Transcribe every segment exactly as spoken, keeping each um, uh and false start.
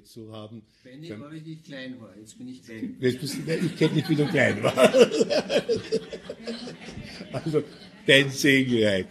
zu haben. Benny war, wie ich klein war, jetzt bin ich klein. Jetzt bist du, ich kenne nicht, wie du klein warst. Also, dein Segen reicht.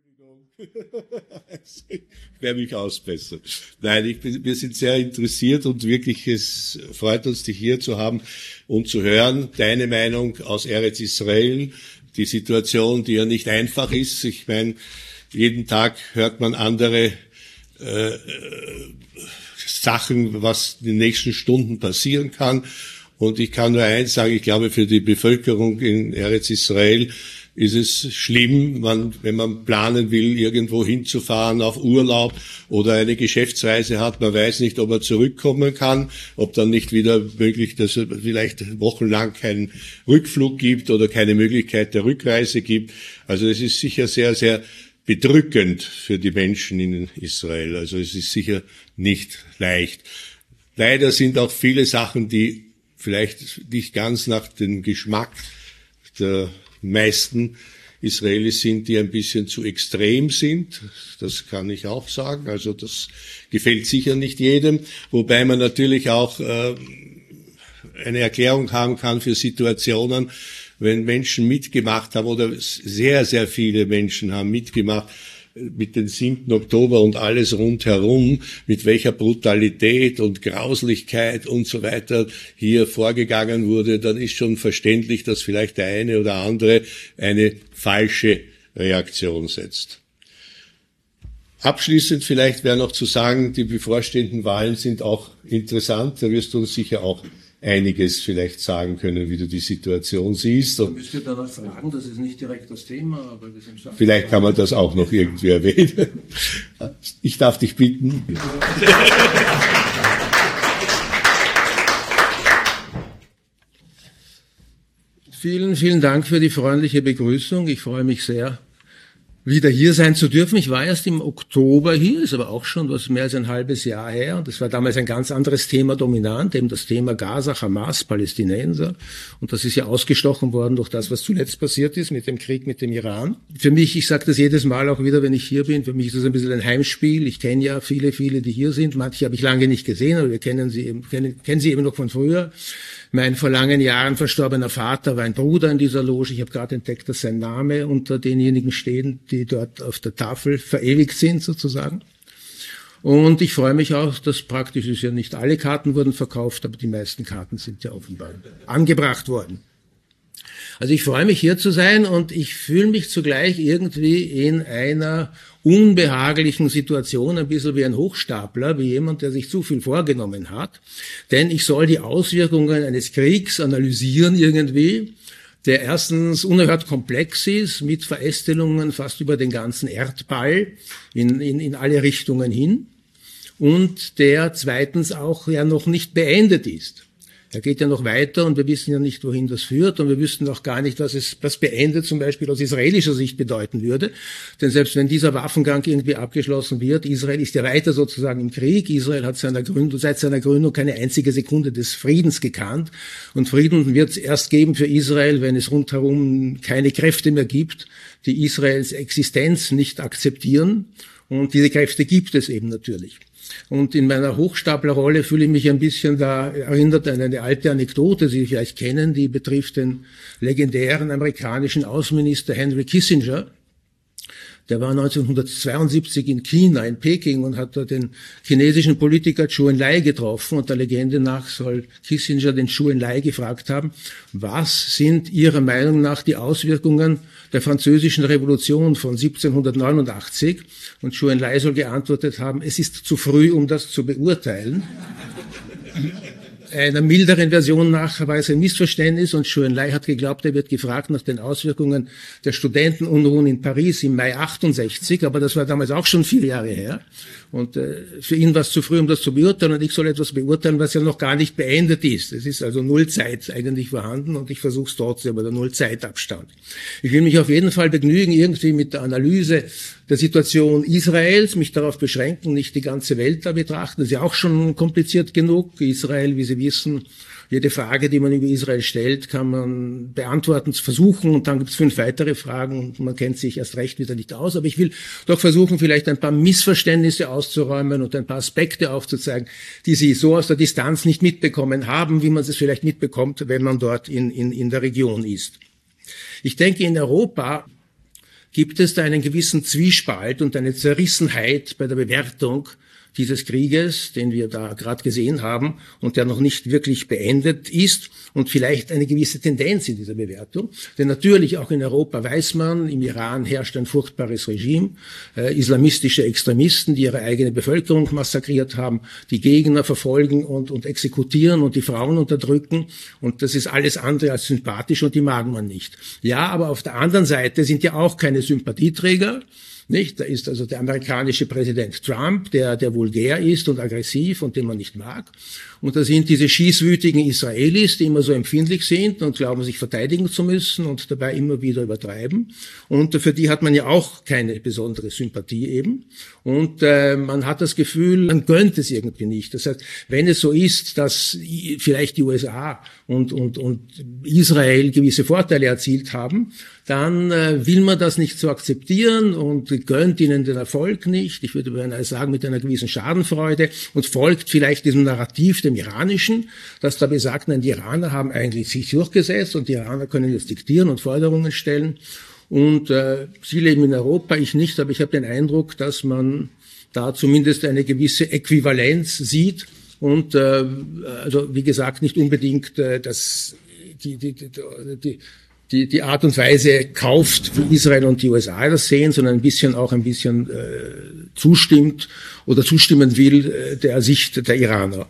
Ich werde mich ausbessern. Nein, ich bin, wir sind sehr interessiert und wirklich, es freut uns, dich hier zu haben und zu hören. Deine Meinung aus Eretz Israel, die Situation, die ja nicht einfach ist. Ich meine, jeden Tag hört man andere äh, Sachen, was in den nächsten Stunden passieren kann. Und ich kann nur eins sagen, ich glaube, für die Bevölkerung in Eretz Israel ist es schlimm, man, wenn man planen will, irgendwo hinzufahren auf Urlaub oder eine Geschäftsreise hat, man weiß nicht, ob man zurückkommen kann, ob dann nicht wieder möglich, dass es vielleicht wochenlang keinen Rückflug gibt oder keine Möglichkeit der Rückreise gibt. Also es ist sicher sehr, sehr bedrückend für die Menschen in Israel. Also es ist sicher nicht leicht. Leider sind auch viele Sachen, die vielleicht nicht ganz nach dem Geschmack der meisten Israelis sind, die ein bisschen zu extrem sind. Das kann ich auch sagen. Also das gefällt sicher nicht jedem. Wobei man natürlich auch äh, eine Erklärung haben kann für Situationen, wenn Menschen mitgemacht haben oder sehr, sehr viele Menschen haben mitgemacht mit dem siebten Oktober und alles rundherum, mit welcher Brutalität und Grauslichkeit und so weiter hier vorgegangen wurde, dann ist schon verständlich, dass vielleicht der eine oder andere eine falsche Reaktion setzt. Abschließend vielleicht wäre noch zu sagen, die bevorstehenden Wahlen sind auch interessant, da wirst du uns sicher auch einiges vielleicht sagen können, wie du die Situation siehst. Und müsst ihr danach fragen, das ist nicht direkt das Thema, aber wir sind schon. Vielleicht kann man das auch noch irgendwie erwähnen. Ich darf dich bitten. Vielen, vielen Dank für die freundliche Begrüßung. Ich freue mich sehr, wieder hier sein zu dürfen. Ich war erst im Oktober hier, ist aber auch schon was mehr als ein halbes Jahr her. Und das war damals ein ganz anderes Thema dominant, eben das Thema Gaza, Hamas, Palästinenser. Und das ist ja ausgestochen worden durch das, was zuletzt passiert ist mit dem Krieg mit dem Iran. Für mich, ich sage das jedes Mal auch wieder, wenn ich hier bin, für mich ist das ein bisschen ein Heimspiel. Ich kenne ja viele, viele, die hier sind. Manche habe ich lange nicht gesehen, aber wir kennen sie eben, kennen, kennen sie eben noch von früher. Mein vor langen Jahren verstorbener Vater war ein Bruder in dieser Loge. Ich habe gerade entdeckt, dass sein Name unter denjenigen stehen, die dort auf der Tafel verewigt sind, sozusagen. Und ich freue mich auch, dass praktisch ist ja nicht alle Karten wurden verkauft, aber die meisten Karten sind ja offenbar angebracht worden. Also ich freue mich, hier zu sein und ich fühle mich zugleich irgendwie in einer unbehaglichen Situation, ein bisschen wie ein Hochstapler, wie jemand, der sich zu viel vorgenommen hat. Denn ich soll die Auswirkungen eines Kriegs analysieren irgendwie, der erstens unerhört komplex ist, mit Verästelungen fast über den ganzen Erdball in, in, in alle Richtungen hin und der zweitens auch ja noch nicht beendet ist. Er geht ja noch weiter und wir wissen ja nicht, wohin das führt und wir wüssten auch gar nicht, was es, was beendet zum Beispiel aus israelischer Sicht bedeuten würde. Denn selbst wenn dieser Waffengang irgendwie abgeschlossen wird, Israel ist ja weiter sozusagen im Krieg. Israel hat seiner Gründung, seit seiner Gründung keine einzige Sekunde des Friedens gekannt. Und Frieden wird es erst geben für Israel, wenn es rundherum keine Kräfte mehr gibt, die Israels Existenz nicht akzeptieren. Und diese Kräfte gibt es eben natürlich. Und in meiner Hochstaplerrolle fühle ich mich ein bisschen da erinnert an eine alte Anekdote, die Sie vielleicht kennen, die betrifft den legendären amerikanischen Außenminister Henry Kissinger. Der war neunzehnhundertzweiundsiebzig in China, in Peking, und hat da den chinesischen Politiker Zhou Enlai getroffen. Und der Legende nach soll Kissinger den Zhou Enlai gefragt haben, was sind Ihrer Meinung nach die Auswirkungen der französischen Revolution von siebzehnhundertneunundachtzig? Und Zhou Enlai soll geantwortet haben, es ist zu früh, um das zu beurteilen. Einer milderen Version nach war es ein Missverständnis und Zhou Enlai hat geglaubt, er wird gefragt nach den Auswirkungen der Studentenunruhen in Paris im Mai achtundsechzig, aber das war damals auch schon vier Jahre her. Und äh, für ihn war es zu früh, um das zu beurteilen, und ich soll etwas beurteilen, was ja noch gar nicht beendet ist. Es ist also Nullzeit eigentlich vorhanden und ich versuche es trotzdem, aber der Nullzeitabstand. Ich will mich auf jeden Fall begnügen irgendwie mit der Analyse der Situation Israels, mich darauf beschränken, nicht die ganze Welt da betrachten. Das ist ja auch schon kompliziert genug. Israel, wie Sie wissen, jede Frage, die man über Israel stellt, kann man beantworten, versuchen, und dann gibt es fünf weitere Fragen und man kennt sich erst recht wieder nicht aus. Aber ich will doch versuchen, vielleicht ein paar Missverständnisse auszuräumen und ein paar Aspekte aufzuzeigen, die Sie so aus der Distanz nicht mitbekommen haben, wie man es vielleicht mitbekommt, wenn man dort in, in, in der Region ist. Ich denke, in Europa gibt es da einen gewissen Zwiespalt und eine Zerrissenheit bei der Bewertung dieses Krieges, den wir da gerade gesehen haben und der noch nicht wirklich beendet ist, und vielleicht eine gewisse Tendenz in dieser Bewertung. Denn natürlich auch in Europa weiß man, im Iran herrscht ein furchtbares Regime, äh, islamistische Extremisten, die ihre eigene Bevölkerung massakriert haben, die Gegner verfolgen und, und exekutieren und die Frauen unterdrücken, und das ist alles andere als sympathisch und die mag man nicht. Ja, aber auf der anderen Seite sind ja auch keine Sympathieträger. Nicht? Da ist also der amerikanische Präsident Trump, der, der vulgär ist und aggressiv und den man nicht mag. Und da sind diese schießwütigen Israelis, die immer so empfindlich sind und glauben, sich verteidigen zu müssen und dabei immer wieder übertreiben. Und für die hat man ja auch keine besondere Sympathie eben. Und äh, man hat das Gefühl, man gönnt es irgendwie nicht. Das heißt, wenn es so ist, dass vielleicht die U S A und, und, und Israel gewisse Vorteile erzielt haben, dann äh, will man das nicht so akzeptieren und gönnt ihnen den Erfolg nicht. Ich würde beinahe sagen, mit einer gewissen Schadenfreude, und folgt vielleicht diesem Narrativ, dem iranischen, dass da besagt, nein, die Iraner haben eigentlich sich durchgesetzt und die Iraner können jetzt diktieren und Forderungen stellen. Und äh, Sie leben in Europa, ich nicht, aber ich habe den Eindruck, dass man da zumindest eine gewisse Äquivalenz sieht. Und äh, also wie gesagt, nicht unbedingt äh, das, die, die, die, die Die, die Art und Weise kauft, wie Israel und die U S A das sehen, sondern ein bisschen auch ein bisschen äh, zustimmt oder zustimmen will äh, der Sicht der Iraner.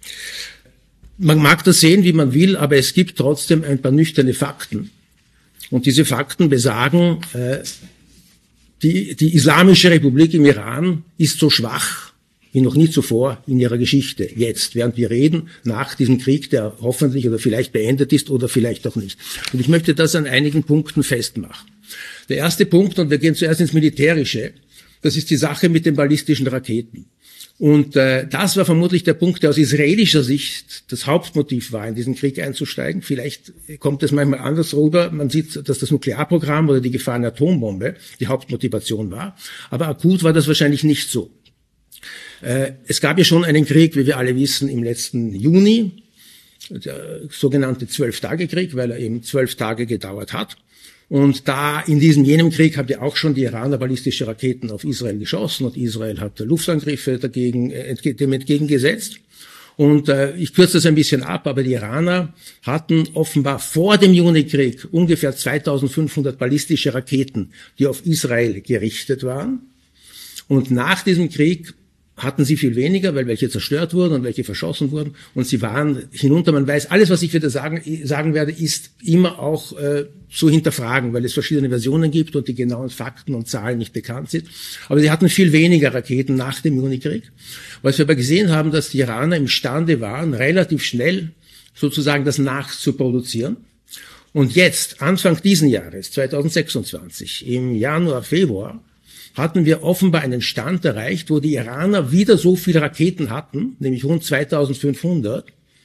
Man mag das sehen, wie man will, aber es gibt trotzdem ein paar nüchterne Fakten. Und diese Fakten besagen, äh, die, die Islamische Republik im Iran ist so schwach wie noch nie zuvor in ihrer Geschichte, jetzt, während wir reden, nach diesem Krieg, der hoffentlich oder vielleicht beendet ist oder vielleicht auch nicht. Und ich möchte das an einigen Punkten festmachen. Der erste Punkt, und wir gehen zuerst ins Militärische, das ist die Sache mit den ballistischen Raketen. Und äh, das war vermutlich der Punkt, der aus israelischer Sicht das Hauptmotiv war, in diesen Krieg einzusteigen. Vielleicht kommt es manchmal anders rüber. Man sieht, dass das Nuklearprogramm oder die Gefahr einer Atombombe die Hauptmotivation war. Aber akut war das wahrscheinlich nicht so. Es gab ja schon einen Krieg, wie wir alle wissen, im letzten Juni, der sogenannte Zwölf-Tage-Krieg, weil er eben zwölf Tage gedauert hat. Und da in diesem jenem Krieg haben ja auch schon die Iraner ballistische Raketen auf Israel geschossen und Israel hat Luftangriffe dagegen, dem entgegengesetzt. Und äh, ich kürze das ein bisschen ab, aber die Iraner hatten offenbar vor dem Junikrieg ungefähr zweitausendfünfhundert ballistische Raketen, die auf Israel gerichtet waren. Und nach diesem Krieg hatten sie viel weniger, weil welche zerstört wurden und welche verschossen wurden. Und sie waren hinunter, man weiß, alles, was ich wieder sagen, sagen werde, ist immer auch äh, zu hinterfragen, weil es verschiedene Versionen gibt und die genauen Fakten und Zahlen nicht bekannt sind. Aber sie hatten viel weniger Raketen nach dem Junikrieg. Was wir aber gesehen haben, dass die Iraner imstande waren, relativ schnell sozusagen das nachzuproduzieren. Und jetzt, Anfang diesen Jahres, zweitausendsechsundzwanzig, im Januar, Februar, hatten wir offenbar einen Stand erreicht, wo die Iraner wieder so viele Raketen hatten, nämlich rund zweitausendfünfhundert,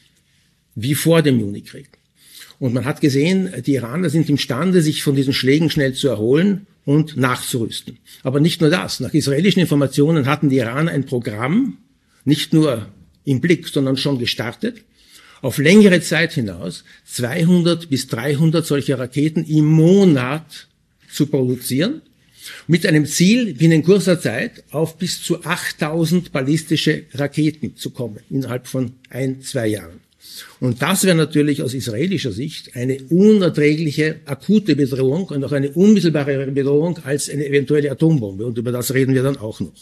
wie vor dem Junikrieg. Und man hat gesehen, die Iraner sind imstande, sich von diesen Schlägen schnell zu erholen und nachzurüsten. Aber nicht nur das. Nach israelischen Informationen hatten die Iraner ein Programm, nicht nur im Blick, sondern schon gestartet, auf längere Zeit hinaus zweihundert bis dreihundert solcher Raketen im Monat zu produzieren, mit einem Ziel, binnen kurzer Zeit auf bis zu achttausend ballistische Raketen zu kommen, innerhalb von ein, zwei Jahren. Und das wäre natürlich aus israelischer Sicht eine unerträgliche, akute Bedrohung und auch eine unmittelbare Bedrohung als eine eventuelle Atombombe. Und über das reden wir dann auch noch.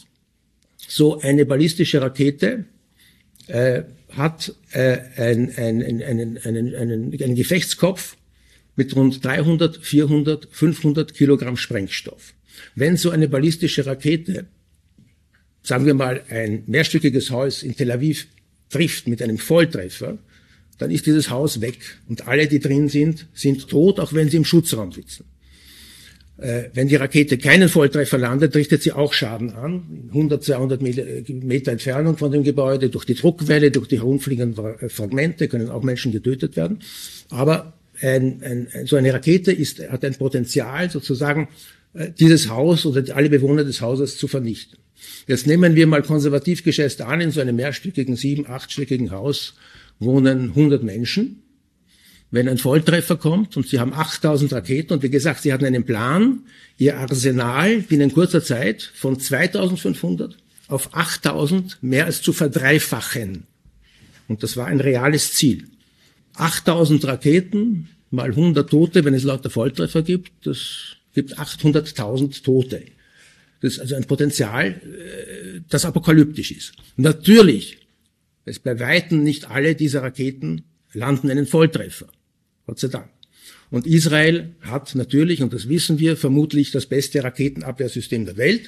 So eine ballistische Rakete äh, hat äh, ein, ein, ein, einen, einen, einen, einen Gefechtskopf mit rund dreihundert, vierhundert, fünfhundert Kilogramm Sprengstoff. Wenn so eine ballistische Rakete, sagen wir mal, ein mehrstöckiges Haus in Tel Aviv trifft mit einem Volltreffer, dann ist dieses Haus weg und alle, die drin sind, sind tot, auch wenn sie im Schutzraum sitzen. Äh, wenn die Rakete keinen Volltreffer landet, richtet sie auch Schaden an, hundert, zweihundert Meter Entfernung von dem Gebäude, durch die Druckwelle, durch die herumfliegenden Fragmente können auch Menschen getötet werden. Aber ein, ein, so eine Rakete ist, hat ein Potenzial, sozusagen äh, dieses Haus oder alle Bewohner des Hauses zu vernichten. Jetzt nehmen wir mal konservativ geschätzt an, in so einem mehrstöckigen, sieben-, achtstöckigen Haus wohnen hundert Menschen. Wenn ein Volltreffer kommt und Sie haben achttausend Raketen und wie gesagt, Sie hatten einen Plan, Ihr Arsenal binnen kurzer Zeit von zweitausendfünfhundert auf achttausend mehr als zu verdreifachen. Und das war ein reales Ziel. achttausend Raketen mal hundert Tote, wenn es lauter Volltreffer gibt, das gibt achthunderttausend Tote. Das ist also ein Potenzial, das apokalyptisch ist. Natürlich, es bei Weitem nicht alle dieser Raketen landen einen Volltreffer. Gott sei Dank. Und Israel hat natürlich, und das wissen wir, vermutlich das beste Raketenabwehrsystem der Welt,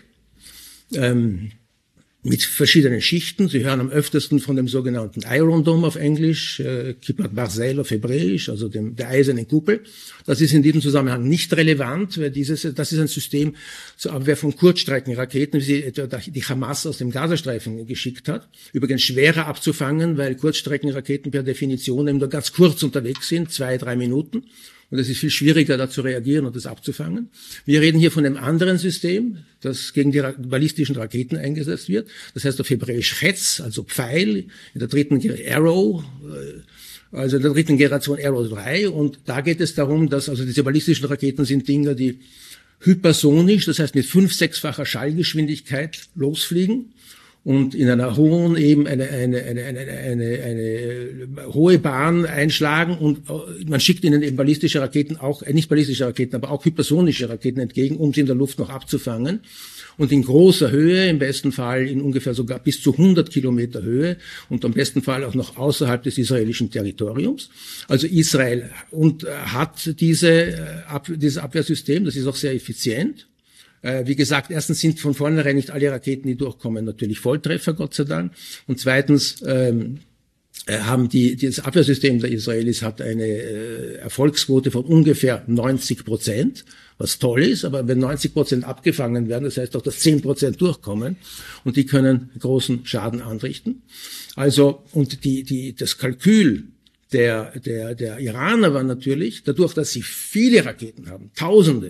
ähm, mit verschiedenen Schichten. Sie hören am öftesten von dem sogenannten Iron Dome auf Englisch, äh, Kippat Barzel auf Hebräisch, also dem, der eisernen Kuppel. Das ist in diesem Zusammenhang nicht relevant, weil dieses, das ist ein System zur Abwehr von Kurzstreckenraketen, wie sie etwa die Hamas aus dem Gazastreifen geschickt hat. Übrigens schwerer abzufangen, weil Kurzstreckenraketen per Definition eben nur ganz kurz unterwegs sind, zwei, drei Minuten. Und es ist viel schwieriger, da zu reagieren und das abzufangen. Wir reden hier von einem anderen System, das gegen die ballistischen Raketen eingesetzt wird. Das heißt auf Hebräisch Chetz, also Pfeil, in der dritten Arrow, also in der dritten Generation Arrow drei. Und da geht es darum, dass also diese ballistischen Raketen sind Dinger, die hypersonisch, das heißt mit fünf-, sechsfacher Schallgeschwindigkeit losfliegen. Und in einer hohen eben eine, eine, eine, eine, eine, eine hohe Bahn einschlagen und man schickt ihnen eben ballistische Raketen auch, äh, nicht ballistische Raketen, aber auch hypersonische Raketen entgegen, um sie in der Luft noch abzufangen. Und in großer Höhe, im besten Fall in ungefähr sogar bis zu hundert Kilometer Höhe und am besten Fall auch noch außerhalb des israelischen Territoriums. Also Israel und hat diese, dieses Abwehrsystem, das ist auch sehr effizient. Wie gesagt, erstens sind von vornherein nicht alle Raketen, die durchkommen, natürlich Volltreffer, Gott sei Dank. Und zweitens ähm, haben die, das Abwehrsystem der Israelis hat eine äh, Erfolgsquote von ungefähr neunzig Prozent, was toll ist. Aber wenn neunzig Prozent abgefangen werden, das heißt auch, dass zehn Prozent durchkommen und die können großen Schaden anrichten. Also und die, die, das Kalkül der, der, der Iraner war natürlich, dadurch, dass sie viele Raketen haben, Tausende,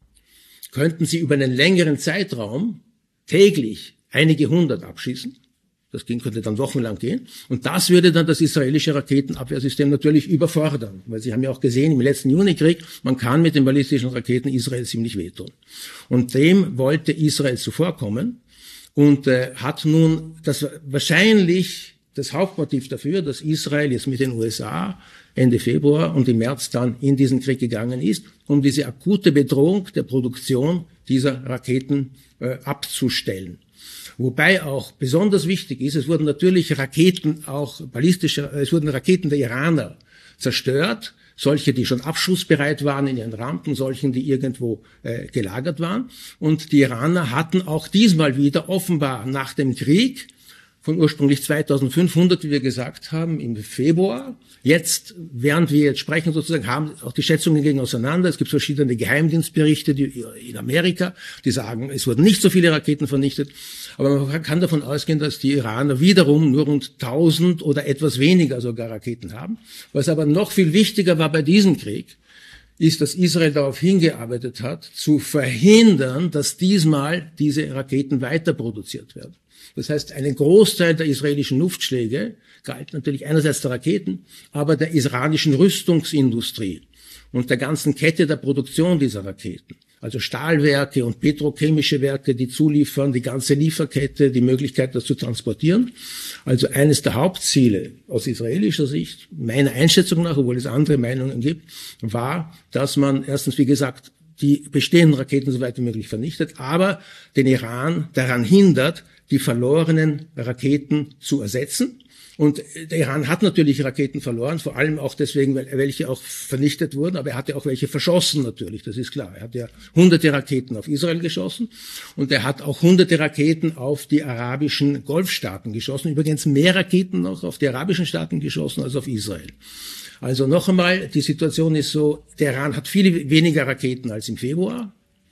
könnten sie über einen längeren Zeitraum täglich einige hundert abschießen. Das ging, könnte dann wochenlang gehen. Und das würde dann das israelische Raketenabwehrsystem natürlich überfordern. Weil Sie haben ja auch gesehen, im letzten Junikrieg, man kann mit den ballistischen Raketen Israel ziemlich wehtun. Und dem wollte Israel zuvorkommen und äh, hat nun das wahrscheinlich das Hauptmotiv dafür, dass Israel jetzt mit den U S A Ende Februar und im März dann in diesen Krieg gegangen ist, um diese akute Bedrohung der Produktion dieser Raketen äh, abzustellen. Wobei auch besonders wichtig ist, es wurden natürlich Raketen, auch ballistische, es wurden Raketen der Iraner zerstört, solche, die schon abschussbereit waren in ihren Rampen, solchen, die irgendwo äh, gelagert waren. Und die Iraner hatten auch diesmal wieder offenbar nach dem Krieg von ursprünglich zweitausendfünfhundert, wie wir gesagt haben, im Februar. Jetzt, während wir jetzt sprechen sozusagen, haben auch die Schätzungen gehen auseinander. Es gibt verschiedene Geheimdienstberichte die, in Amerika, die sagen, es wurden nicht so viele Raketen vernichtet. Aber man kann davon ausgehen, dass die Iraner wiederum nur rund tausend oder etwas weniger sogar Raketen haben. Was aber noch viel wichtiger war bei diesem Krieg, ist, dass Israel darauf hingearbeitet hat, zu verhindern, dass diesmal diese Raketen weiter produziert werden. Das heißt, einen Großteil der israelischen Luftschläge galt natürlich einerseits der Raketen, aber der iranischen Rüstungsindustrie und der ganzen Kette der Produktion dieser Raketen. Also Stahlwerke und petrochemische Werke, die zuliefern, die ganze Lieferkette, die Möglichkeit, das zu transportieren. Also eines der Hauptziele aus israelischer Sicht, meiner Einschätzung nach, obwohl es andere Meinungen gibt, war, dass man erstens, wie gesagt, die bestehenden Raketen so weit wie möglich vernichtet, aber den Iran daran hindert, die verlorenen Raketen zu ersetzen. Und der Iran hat natürlich Raketen verloren, vor allem auch deswegen, weil welche auch vernichtet wurden, aber er hatte auch welche verschossen natürlich, das ist klar. Er hat ja hunderte Raketen auf Israel geschossen und er hat auch hunderte Raketen auf die arabischen Golfstaaten geschossen, übrigens mehr Raketen noch auf die arabischen Staaten geschossen als auf Israel. Also noch einmal, die Situation ist so, der Iran hat viele weniger Raketen als im Februar.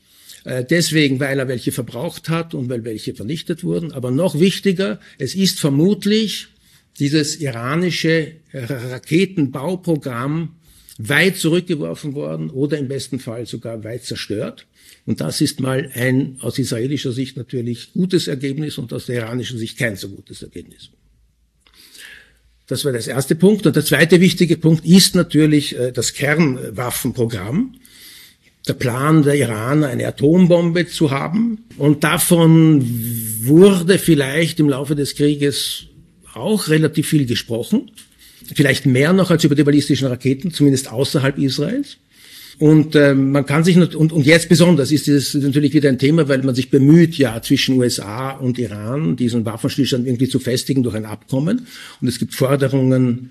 Deswegen, weil er welche verbraucht hat und weil welche vernichtet wurden. Aber noch wichtiger, es ist vermutlich dieses iranische Raketenbauprogramm weit zurückgeworfen worden oder im besten Fall sogar weit zerstört. Und das ist mal ein aus israelischer Sicht natürlich gutes Ergebnis und aus der iranischen Sicht kein so gutes Ergebnis. Das war das erste Punkt. Und der zweite wichtige Punkt ist natürlich das Kernwaffenprogramm. Der Plan der Iraner, eine Atombombe zu haben. Und davon wurde vielleicht im Laufe des Krieges auch relativ viel gesprochen. Vielleicht mehr noch als über die ballistischen Raketen, zumindest außerhalb Israels. Und äh, man kann sich, und, und jetzt besonders ist das natürlich wieder ein Thema, weil man sich bemüht, ja, zwischen U S A und Iran diesen Waffenstillstand irgendwie zu festigen durch ein Abkommen. Und es gibt Forderungen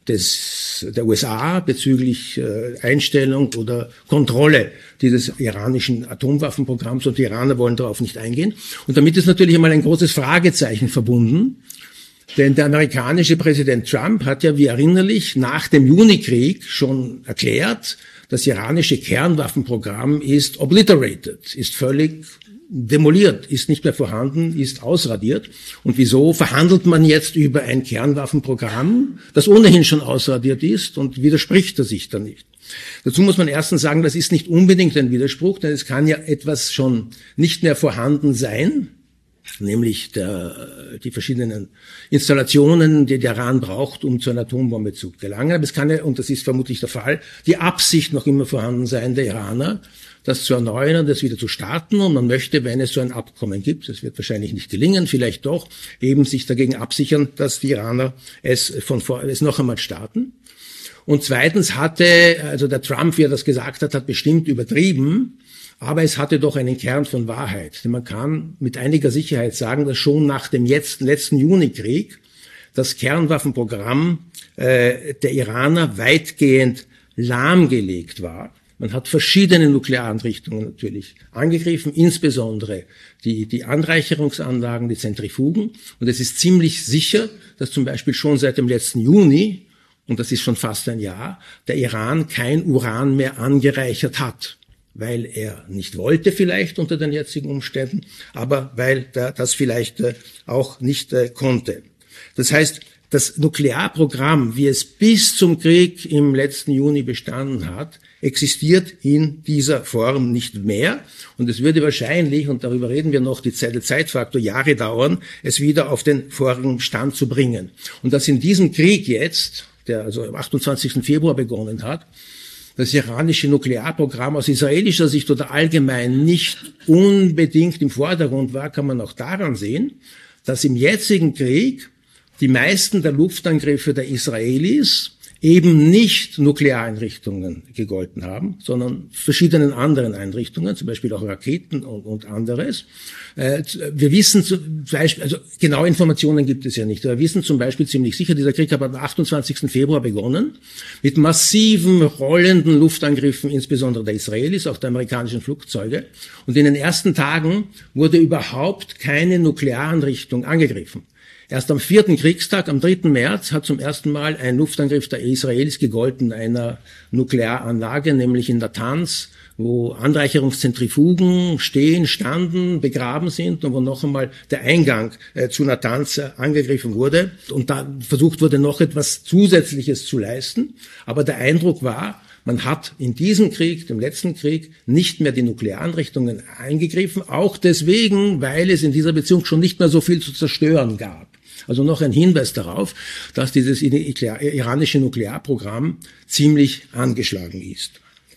des, der U S A bezüglich äh, Einstellung oder Kontrolle dieses iranischen Atomwaffenprogramms, und die Iraner wollen darauf nicht eingehen. Und damit ist natürlich einmal ein großes Fragezeichen verbunden, denn der amerikanische Präsident Trump hat ja, wie erinnerlich, nach dem Junikrieg schon erklärt, das iranische Kernwaffenprogramm ist obliterated, ist völlig demoliert, ist nicht mehr vorhanden, ist ausradiert. Und wieso verhandelt man jetzt über ein Kernwaffenprogramm, das ohnehin schon ausradiert ist, und widerspricht er sich da nicht? Dazu muss man erstens sagen, das ist nicht unbedingt ein Widerspruch, denn es kann ja etwas schon nicht mehr vorhanden sein, nämlich der, die verschiedenen Installationen, die der Iran braucht, um zu einer Atombombe zu gelangen. Aber es kann ja, und das ist vermutlich der Fall, die Absicht noch immer vorhanden sein der Iraner, das zu erneuern und das wieder zu starten. Und man möchte, wenn es so ein Abkommen gibt, das wird wahrscheinlich nicht gelingen, vielleicht doch, eben sich dagegen absichern, dass die Iraner es von vor, es noch einmal starten. Und zweitens hatte, also der Trump, wie er das gesagt hat, hat bestimmt übertrieben, aber es hatte doch einen Kern von Wahrheit. Denn man kann mit einiger Sicherheit sagen, dass schon nach dem jetzt, letzten Junikrieg das Kernwaffenprogramm äh, der Iraner weitgehend lahmgelegt war. Man hat verschiedene Nuklearanrichtungen natürlich angegriffen, insbesondere die, die Anreicherungsanlagen, die Zentrifugen. Und es ist ziemlich sicher, dass zum Beispiel schon seit dem letzten Juni, und das ist schon fast ein Jahr, der Iran kein Uran mehr angereichert hat. Weil er nicht wollte vielleicht unter den jetzigen Umständen, aber weil er das vielleicht auch nicht konnte. Das heißt, das Nuklearprogramm, wie es bis zum Krieg im letzten Juni bestanden hat, existiert in dieser Form nicht mehr. Und es würde wahrscheinlich, und darüber reden wir noch, die Zeit, der Zeitfaktor Jahre dauern, es wieder auf den vorigen Stand zu bringen. Und dass in diesem Krieg jetzt, der also am achtundzwanzigsten Februar begonnen hat, das iranische Nuklearprogramm aus israelischer Sicht oder allgemein nicht unbedingt im Vordergrund war, kann man auch daran sehen, dass im jetzigen Krieg die meisten der Luftangriffe der Israelis eben nicht Nukleareinrichtungen gegolten haben, sondern verschiedenen anderen Einrichtungen, zum Beispiel auch Raketen und, und anderes. Äh, wir wissen zum Beispiel, also genaue Informationen gibt es ja nicht, aber wir wissen zum Beispiel ziemlich sicher, dieser Krieg hat am achtundzwanzigsten Februar begonnen, mit massiven rollenden Luftangriffen, insbesondere der Israelis, auch der amerikanischen Flugzeuge. Und in den ersten Tagen wurde überhaupt keine Nuklearanrichtung angegriffen. Erst am vierten Kriegstag, am dritten März, hat zum ersten Mal ein Luftangriff der Israelis gegolten einer Nuklearanlage, nämlich in Natanz, wo Anreicherungszentrifugen stehen, standen, begraben sind und wo noch einmal der Eingang äh, zu Natanz äh, angegriffen wurde. Und da versucht wurde, noch etwas Zusätzliches zu leisten. Aber der Eindruck war, man hat in diesem Krieg, dem letzten Krieg, nicht mehr die Nuklearanrichtungen eingegriffen, auch deswegen, weil es in dieser Beziehung schon nicht mehr so viel zu zerstören gab. Also noch ein Hinweis darauf, dass dieses iranische Nuklearprogramm ziemlich angeschlagen ist.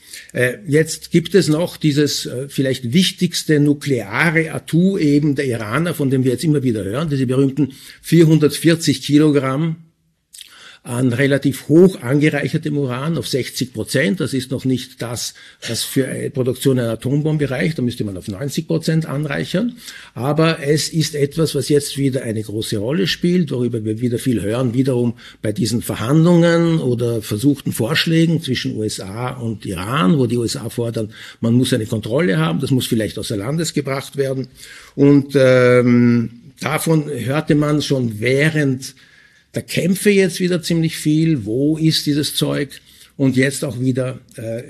Jetzt gibt es noch dieses vielleicht wichtigste nukleare Atu eben der Iraner, von dem wir jetzt immer wieder hören, diese berühmten vierhundertvierzig Kilogramm an relativ hoch angereichertem Uran auf sechzig Prozent. Das ist noch nicht das, was für eine Produktion einer Atombombe reicht. Da müsste man auf neunzig Prozent anreichern. Aber es ist etwas, was jetzt wieder eine große Rolle spielt, worüber wir wieder viel hören, wiederum bei diesen Verhandlungen oder versuchten Vorschlägen zwischen U S A und Iran, wo die U S A fordern, man muss eine Kontrolle haben, das muss vielleicht außer Landes gebracht werden. Und ähm, davon hörte man schon während der Kämpfe jetzt wieder ziemlich viel. Wo ist dieses Zeug? und jetzt auch wieder, äh,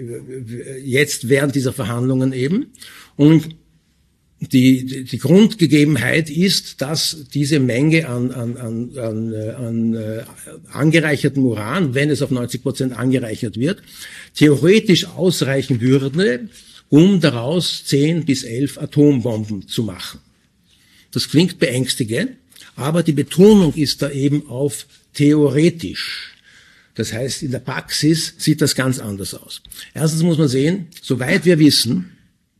jetzt während dieser Verhandlungen eben. Und die, die, die Grundgegebenheit ist, dass diese Menge an, an, an, an, an äh, angereichertem Uran, wenn es auf neunzig Prozent angereichert wird, theoretisch ausreichen würde, um daraus zehn bis elf Atombomben zu machen. Das klingt beängstigend, aber die Betonung ist da eben auf theoretisch. Das heißt, in der Praxis sieht das ganz anders aus. Erstens muss man sehen, soweit wir wissen,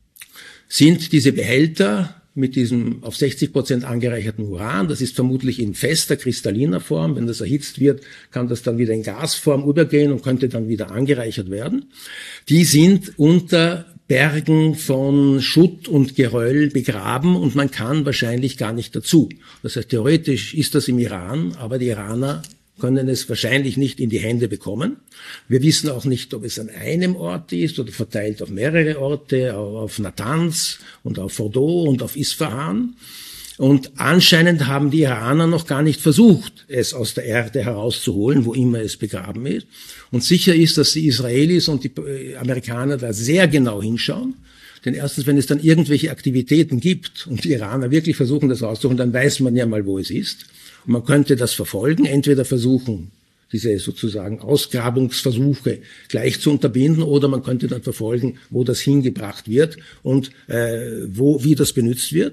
sind diese Behälter mit diesem auf sechzig Prozent angereicherten Uran, das ist vermutlich in fester, kristalliner Form. Wenn das erhitzt wird, kann das dann wieder in Gasform übergehen und könnte dann wieder angereichert werden. Die sind unter Bergen von Schutt und Geröll begraben und man kann wahrscheinlich gar nicht dazu. Das heißt, theoretisch ist das im Iran, aber die Iraner können es wahrscheinlich nicht in die Hände bekommen. Wir wissen auch nicht, ob es an einem Ort ist oder verteilt auf mehrere Orte, auf Natanz und auf Fordow und auf Isfahan. Und anscheinend haben die Iraner noch gar nicht versucht, es aus der Erde herauszuholen, wo immer es begraben ist. Und sicher ist, dass die Israelis und die Amerikaner da sehr genau hinschauen. Denn erstens, wenn es dann irgendwelche Aktivitäten gibt und die Iraner wirklich versuchen, das rauszuholen, dann weiß man ja mal, wo es ist. Und man könnte das verfolgen, entweder versuchen, diese sozusagen Ausgrabungsversuche gleich zu unterbinden, oder man könnte dann verfolgen, wo das hingebracht wird und äh, wo wie das benutzt wird.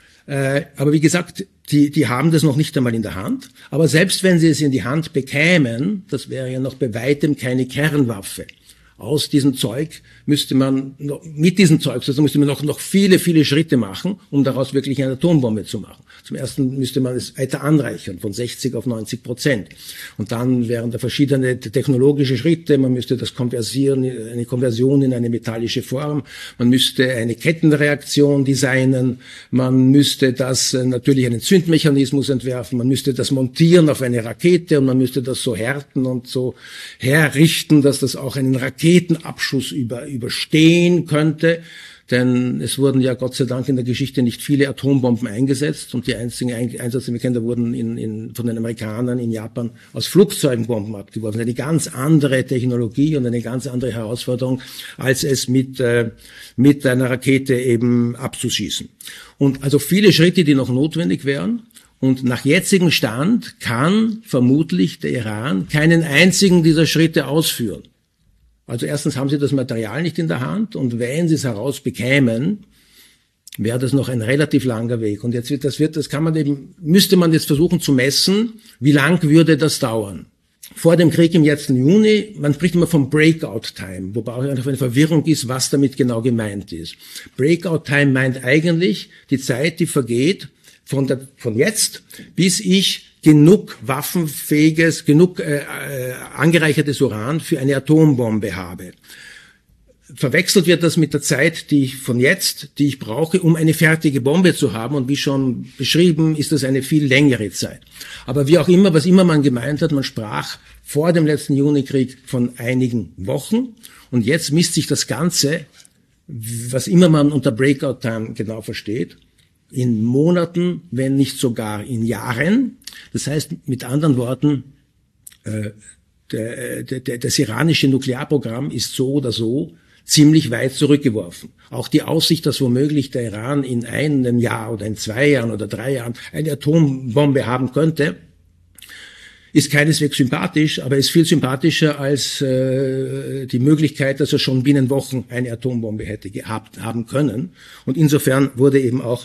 Äh, aber wie gesagt, die, die haben das noch nicht einmal in der Hand. Aber selbst wenn sie es in die Hand bekämen, das wäre ja noch bei weitem keine Kernwaffe. Aus diesem Zeug müsste man, noch, mit diesem Zeug, also müsste man noch, noch viele, viele Schritte machen, um daraus wirklich eine Atombombe zu machen. Zum ersten müsste man es weiter anreichern, von sechzig auf neunzig Prozent. Und dann wären da verschiedene technologische Schritte. Man müsste das konversieren, eine Konversion in eine metallische Form. Man müsste eine Kettenreaktion designen. Man müsste das, natürlich einen Zündmechanismus entwerfen. Man müsste das montieren auf eine Rakete und man müsste das so härten und so herrichten, dass das auch einen Raketenabschuss über, überstehen könnte. Denn es wurden ja Gott sei Dank in der Geschichte nicht viele Atombomben eingesetzt und die einzigen Einsätze, die wir kennen, da wurden in, in, von den Amerikanern in Japan aus Flugzeugen Bomben abgeworfen. Eine ganz andere Technologie und eine ganz andere Herausforderung, als es mit, äh, mit einer Rakete eben abzuschießen. Und also viele Schritte, die noch notwendig wären. Und nach jetzigem Stand kann vermutlich der Iran keinen einzigen dieser Schritte ausführen. Also erstens haben sie das Material nicht in der Hand und wenn sie es herausbekämen, wäre das noch ein relativ langer Weg. Und jetzt wird das wird, das kann man eben, müsste man jetzt versuchen zu messen, wie lang würde das dauern. Vor dem Krieg im letzten Juni, man spricht immer von Breakout Time, wobei auch einfach eine Verwirrung ist, was damit genau gemeint ist. Breakout Time meint eigentlich die Zeit, die vergeht von der, von jetzt, bis ich genug waffenfähiges, genug äh, äh, angereichertes Uran für eine Atombombe habe. Verwechselt wird das mit der Zeit, die ich von jetzt, die ich brauche, um eine fertige Bombe zu haben. Und wie schon beschrieben, ist das eine viel längere Zeit. Aber wie auch immer, was immer man gemeint hat, man sprach vor dem letzten Junikrieg von einigen Wochen. Und jetzt misst sich das Ganze, was immer man unter Breakout Time genau versteht, in Monaten, wenn nicht sogar in Jahren. Das heißt, mit anderen Worten, äh, der, der, das iranische Nuklearprogramm ist so oder so ziemlich weit zurückgeworfen. Auch die Aussicht, dass womöglich der Iran in einem Jahr oder in zwei Jahren oder drei Jahren eine Atombombe haben könnte, ist keineswegs sympathisch, aber ist viel sympathischer als äh, die Möglichkeit, dass er schon binnen Wochen eine Atombombe hätte gehabt haben können. Und insofern wurde eben auch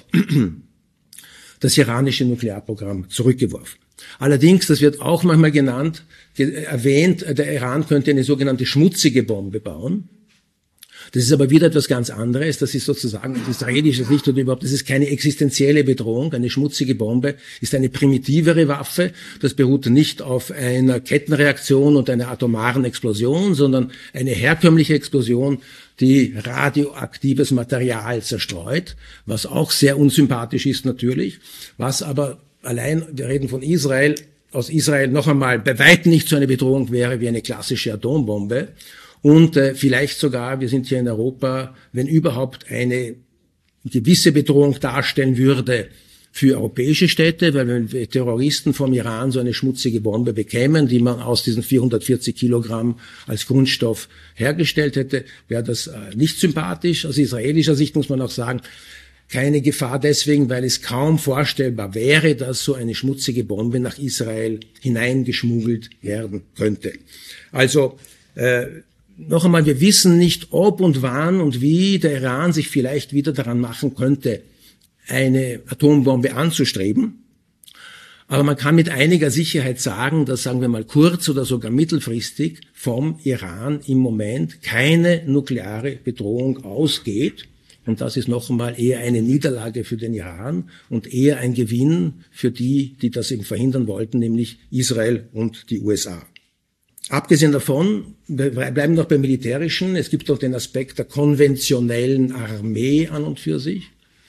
das iranische Nuklearprogramm zurückgeworfen. Allerdings, das wird auch manchmal genannt, ge- erwähnt, der Iran könnte eine sogenannte schmutzige Bombe bauen. Das ist aber wieder etwas ganz anderes. Das ist sozusagen aus israelischer Sicht oder überhaupt, das ist keine existenzielle Bedrohung. Eine schmutzige Bombe ist eine primitivere Waffe. Das beruht nicht auf einer Kettenreaktion und einer atomaren Explosion, sondern eine herkömmliche Explosion, die radioaktives Material zerstreut, was auch sehr unsympathisch ist natürlich, was aber allein, wir reden von Israel, aus Israel noch einmal bei weitem nicht so eine Bedrohung wäre wie eine klassische Atombombe. Und äh, vielleicht sogar, wir sind hier in Europa, wenn überhaupt eine gewisse Bedrohung darstellen würde, für europäische Städte, weil wenn Terroristen vom Iran so eine schmutzige Bombe bekämen, die man aus diesen vierhundertvierzig Kilogramm als Grundstoff hergestellt hätte, wäre das nicht sympathisch. Aus israelischer Sicht muss man auch sagen, keine Gefahr deswegen, weil es kaum vorstellbar wäre, dass so eine schmutzige Bombe nach Israel hineingeschmuggelt werden könnte. Also äh, noch einmal, wir wissen nicht, ob und wann und wie der Iran sich vielleicht wieder daran machen könnte, eine Atombombe anzustreben. Aber man kann mit einiger Sicherheit sagen, dass, sagen wir mal, kurz- oder sogar mittelfristig vom Iran im Moment keine nukleare Bedrohung ausgeht. Und das ist noch einmal eher eine Niederlage für den Iran und eher ein Gewinn für die, die das eben verhindern wollten, nämlich Israel und die U S A. Abgesehen davon, wir bleiben noch beim Militärischen, es gibt auch den Aspekt der konventionellen Armee an und für sich.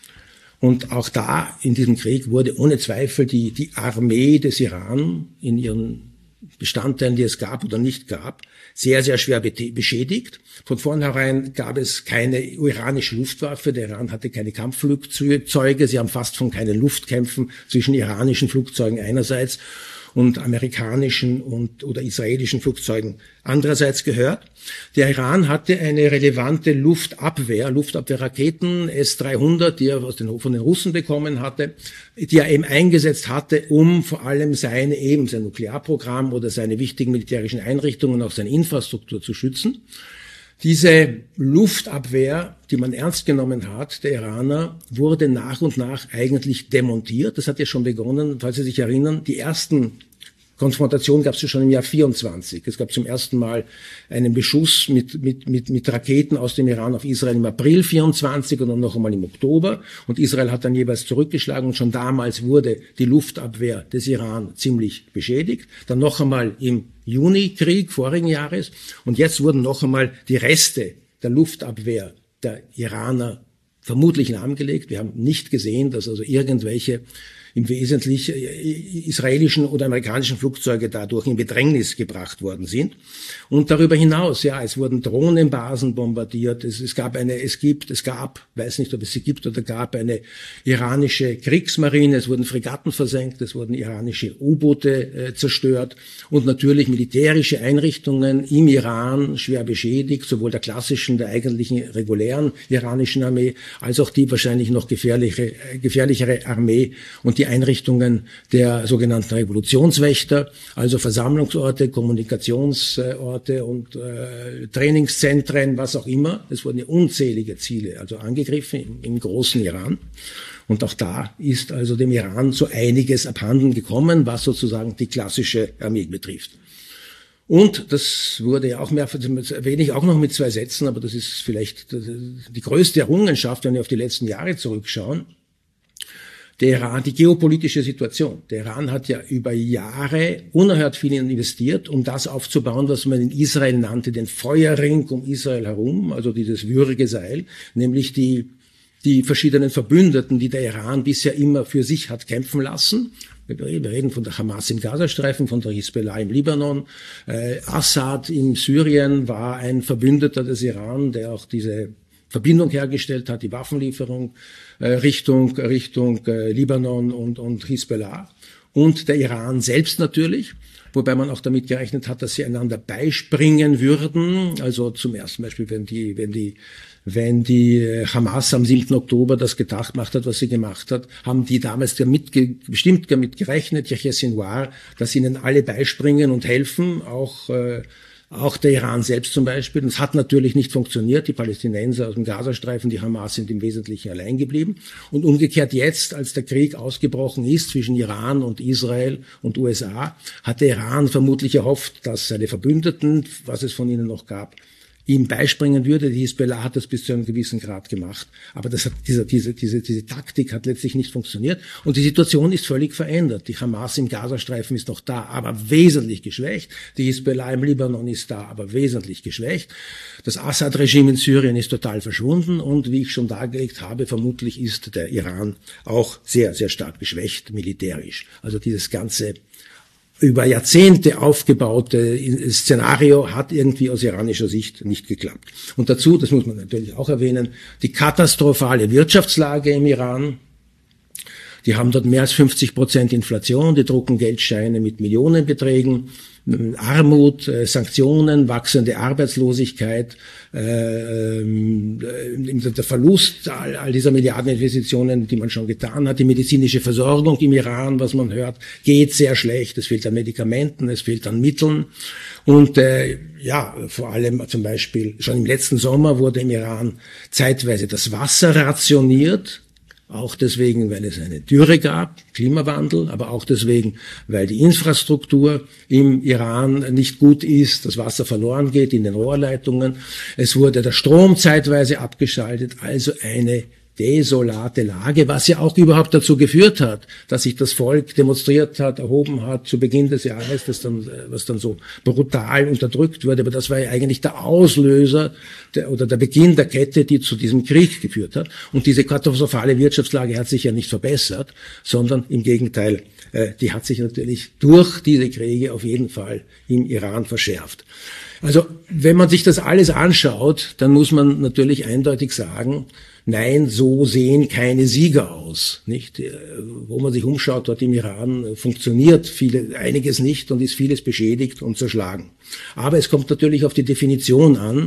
Und auch da in diesem Krieg wurde ohne Zweifel die, die Armee des Iran in ihren Bestandteilen, die es gab oder nicht gab, sehr, sehr schwer beschädigt. Von vornherein gab es keine iranische Luftwaffe. Der Iran hatte keine Kampfflugzeuge. Sie haben fast von keinen Luftkämpfen zwischen iranischen Flugzeugen einerseits und amerikanischen und oder israelischen Flugzeugen andererseits gehört. Der Iran hatte eine relevante Luftabwehr, Luftabwehrraketen S dreihundert, die er aus den, von den Russen bekommen hatte, die er eben eingesetzt hatte, um vor allem seine eben sein Nuklearprogramm oder seine wichtigen militärischen Einrichtungen, auch seine Infrastruktur zu schützen. Diese Luftabwehr, die man ernst genommen hat, der Iraner, wurde nach und nach eigentlich demontiert. Das hat ja schon begonnen, falls Sie sich erinnern, die ersten Konfrontationen gab es ja schon im Jahr vierundzwanzig. Es gab zum ersten Mal einen Beschuss mit, mit, mit, mit Raketen aus dem Iran auf Israel im April vierundzwanzig und dann noch einmal im Oktober. Und Israel hat dann jeweils zurückgeschlagen und schon damals wurde die Luftabwehr des Iran ziemlich beschädigt. Dann noch einmal im Junikrieg vorigen Jahres und jetzt wurden noch einmal die Reste der Luftabwehr der Iraner vermutlich lahmgelegt. Wir haben nicht gesehen, dass also irgendwelche im Wesentlichen israelischen oder amerikanischen Flugzeuge dadurch in Bedrängnis gebracht worden sind. Und darüber hinaus, ja, es wurden Drohnenbasen bombardiert, es, es gab eine, es gibt, es gab, weiß nicht, ob es sie gibt oder gab eine iranische Kriegsmarine, es wurden Fregatten versenkt, es wurden iranische U-Boote äh, zerstört und natürlich militärische Einrichtungen im Iran schwer beschädigt, sowohl der klassischen, der eigentlichen regulären iranischen Armee, als auch die wahrscheinlich noch gefährliche, äh, gefährlichere Armee und die Einrichtungen der sogenannten Revolutionswächter, also Versammlungsorte, Kommunikationsorte und äh, Trainingszentren, was auch immer. Es wurden ja unzählige Ziele also angegriffen im, im großen Iran. Und auch da ist also dem Iran so einiges abhanden gekommen, was sozusagen die klassische Armee betrifft. Und das wurde ja auch mehr, erwähne ich auch noch mit zwei Sätzen, aber das ist vielleicht die größte Errungenschaft, wenn wir auf die letzten Jahre zurückschauen. Der Iran, die geopolitische Situation. Der Iran hat ja über Jahre unerhört viel investiert, um das aufzubauen, was man in Israel nannte, den Feuerring um Israel herum, also dieses Würgeseil, nämlich die, die verschiedenen Verbündeten, die der Iran bisher immer für sich hat kämpfen lassen. Wir reden von der Hamas im Gazastreifen, von der Hisbollah im Libanon. Äh, Assad in Syrien war ein Verbündeter des Iran, der auch diese Verbindung hergestellt hat, die Waffenlieferung äh, Richtung Richtung äh, Libanon und und Hisbollah und der Iran selbst natürlich, wobei man auch damit gerechnet hat, dass sie einander beispringen würden. Also zum ersten Beispiel, wenn die wenn die wenn die Hamas am siebten Oktober das gedacht gemacht hat, was sie gemacht hat, haben die damals damit ge- bestimmt damit gerechnet, Yahya Sinwar, dass ihnen alle beispringen und helfen, auch äh, Auch der Iran selbst zum Beispiel. Und es hat natürlich nicht funktioniert. Die Palästinenser aus dem Gazastreifen, die Hamas sind im Wesentlichen allein geblieben. Und umgekehrt jetzt, als der Krieg ausgebrochen ist zwischen Iran und Israel und U S A, hat der Iran vermutlich erhofft, dass seine Verbündeten, was es von ihnen noch gab, ihm beispringen würde. Die Hisbollah hat das bis zu einem gewissen Grad gemacht. Aber das hat, diese, diese, diese, diese Taktik hat letztlich nicht funktioniert. Und die Situation ist völlig verändert. Die Hamas im Gazastreifen ist noch da, aber wesentlich geschwächt. Die Hisbollah im Libanon ist da, aber wesentlich geschwächt. Das Assad-Regime in Syrien ist total verschwunden. Und wie ich schon dargelegt habe, vermutlich ist der Iran auch sehr, sehr stark geschwächt, militärisch. Also dieses ganze über Jahrzehnte aufgebaute Szenario hat irgendwie aus iranischer Sicht nicht geklappt. Und dazu, das muss man natürlich auch erwähnen, die katastrophale Wirtschaftslage im Iran. Die haben dort mehr als fünfzig Prozent Inflation, die drucken Geldscheine mit Millionenbeträgen, Armut, äh, Sanktionen, wachsende Arbeitslosigkeit, äh, äh, der Verlust all, all dieser Milliardeninvestitionen, die man schon getan hat, die medizinische Versorgung im Iran, was man hört, geht sehr schlecht. Es fehlt an Medikamenten, es fehlt an Mitteln. Und äh, ja, vor allem zum Beispiel schon im letzten Sommer wurde im Iran zeitweise das Wasser rationiert. Auch deswegen, weil es eine Dürre gab, Klimawandel, aber auch deswegen, weil die Infrastruktur im Iran nicht gut ist, das Wasser verloren geht in den Rohrleitungen. Es wurde der Strom zeitweise abgeschaltet, also eine desolate Lage, was ja auch überhaupt dazu geführt hat, dass sich das Volk demonstriert hat, erhoben hat zu Beginn des Jahres, das dann, was dann so brutal unterdrückt wurde. Aber das war ja eigentlich der Auslöser der, oder der Beginn der Kette, die zu diesem Krieg geführt hat. Und diese katastrophale Wirtschaftslage hat sich ja nicht verbessert, sondern im Gegenteil, äh, die hat sich natürlich durch diese Kriege auf jeden Fall im Iran verschärft. Also wenn man sich das alles anschaut, dann muss man natürlich eindeutig sagen, nein, so sehen keine Sieger aus, nicht? Wo man sich umschaut, dort im Iran funktioniert viele, einiges nicht und ist vieles beschädigt und zerschlagen. Aber es kommt natürlich auf die Definition an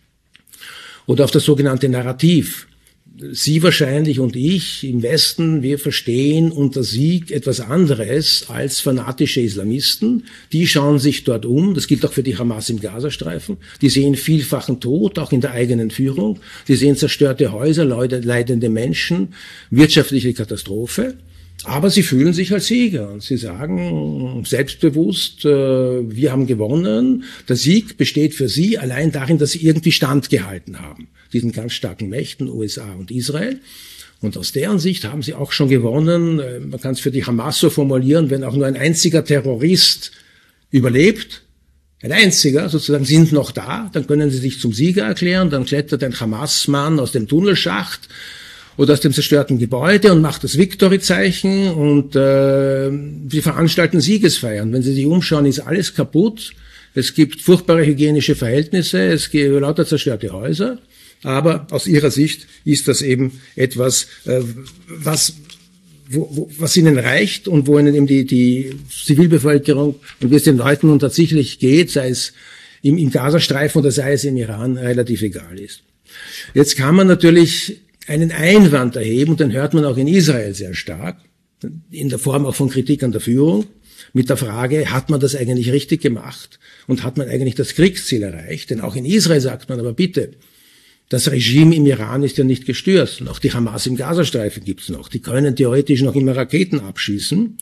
oder auf das sogenannte Narrativ. Sie wahrscheinlich und ich im Westen, wir verstehen unter Sieg etwas anderes als fanatische Islamisten. Die schauen sich dort um, das gilt auch für die Hamas im Gazastreifen. Die sehen vielfachen Tod, auch in der eigenen Führung. Die sehen zerstörte Häuser, leidende Menschen, wirtschaftliche Katastrophe. Aber sie fühlen sich als Sieger und sie sagen selbstbewusst, äh, wir haben gewonnen. Der Sieg besteht für sie allein darin, dass sie irgendwie standgehalten haben, diesen ganz starken Mächten, U S A und Israel. Und aus deren Sicht haben sie auch schon gewonnen. Äh, man kann es für die Hamas so formulieren, wenn auch nur ein einziger Terrorist überlebt, ein einziger sozusagen sind noch da, dann können sie sich zum Sieger erklären, dann klettert ein Hamas-Mann aus dem Tunnelschacht oder aus dem zerstörten Gebäude und macht das Victory-Zeichen und äh, sie veranstalten Siegesfeiern. Wenn Sie sich umschauen, ist alles kaputt. Es gibt furchtbare hygienische Verhältnisse, es gibt lauter zerstörte Häuser. Aber aus ihrer Sicht ist das eben etwas, äh, was wo, wo, was ihnen reicht und wo ihnen eben die, die Zivilbevölkerung und wie es den Leuten nun tatsächlich geht, sei es im, im Gazastreifen oder sei es im Iran, relativ egal ist. Jetzt kann man natürlich einen Einwand erheben, und den hört man auch in Israel sehr stark, in der Form auch von Kritik an der Führung, mit der Frage, hat man das eigentlich richtig gemacht und hat man eigentlich das Kriegsziel erreicht? Denn auch in Israel sagt man, aber bitte, das Regime im Iran ist ja nicht gestürzt. Und auch die Hamas im Gazastreifen gibt's noch. Die können theoretisch noch immer Raketen abschießen.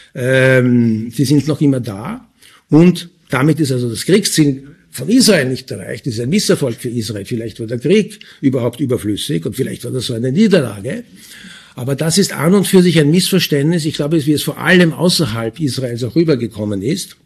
Ähm, die sind noch immer da. Und damit ist also das Kriegsziel von Israel nicht erreicht. Das ist ein Misserfolg für Israel. Vielleicht war der Krieg überhaupt überflüssig und vielleicht war das so eine Niederlage. Aber das ist an und für sich ein Missverständnis. Ich glaube, wie es vor allem außerhalb Israels auch rübergekommen ist.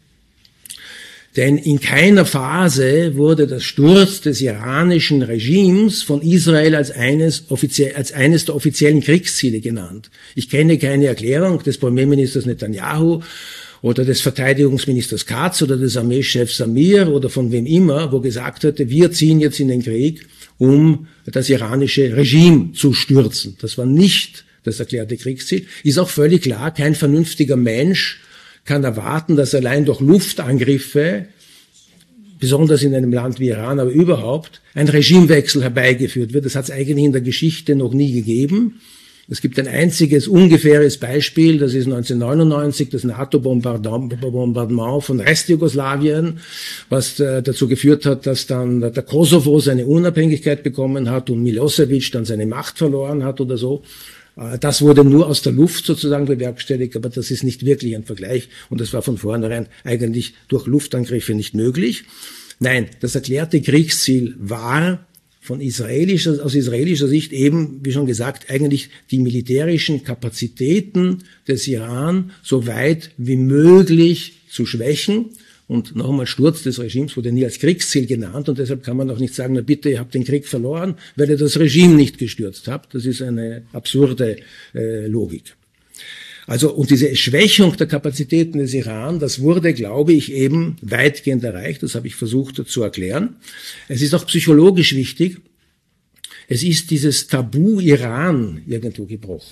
Denn in keiner Phase wurde der Sturz des iranischen Regimes von Israel als eines, offiziell, als eines der offiziellen Kriegsziele genannt. Ich kenne keine Erklärung des Premierministers Netanyahu oder des Verteidigungsministers Katz oder des Armeechefs Samir oder von wem immer, wo gesagt hätte, wir ziehen jetzt in den Krieg, um das iranische Regime zu stürzen. Das war nicht das erklärte Kriegsziel. Ist auch völlig klar, kein vernünftiger Mensch kann erwarten, dass allein durch Luftangriffe, besonders in einem Land wie Iran, aber überhaupt, ein Regimewechsel herbeigeführt wird. Das hat es eigentlich in der Geschichte noch nie gegeben. Es gibt ein einziges ungefähres Beispiel, das ist neunzehnhundertneunundneunzig, das NATO-Bombardement von Restjugoslawien, was äh, dazu geführt hat, dass dann der Kosovo seine Unabhängigkeit bekommen hat und Milosevic dann seine Macht verloren hat oder so. Das wurde nur aus der Luft sozusagen bewerkstelligt, aber das ist nicht wirklich ein Vergleich und das war von vornherein eigentlich durch Luftangriffe nicht möglich. Nein, das erklärte Kriegsziel war von israelischer, aus israelischer Sicht eben, wie schon gesagt, eigentlich die militärischen Kapazitäten des Iran so weit wie möglich zu schwächen. Und noch einmal, Sturz des Regimes wurde nie als Kriegsziel genannt und deshalb kann man auch nicht sagen, na bitte, ihr habt den Krieg verloren, weil ihr das Regime nicht gestürzt habt. Das ist eine absurde äh, Logik. Also, und diese Schwächung der Kapazitäten des Iran, das wurde, glaube ich, eben weitgehend erreicht. Das habe ich versucht zu erklären. Es ist auch psychologisch wichtig. Es ist dieses Tabu Iran irgendwo gebrochen.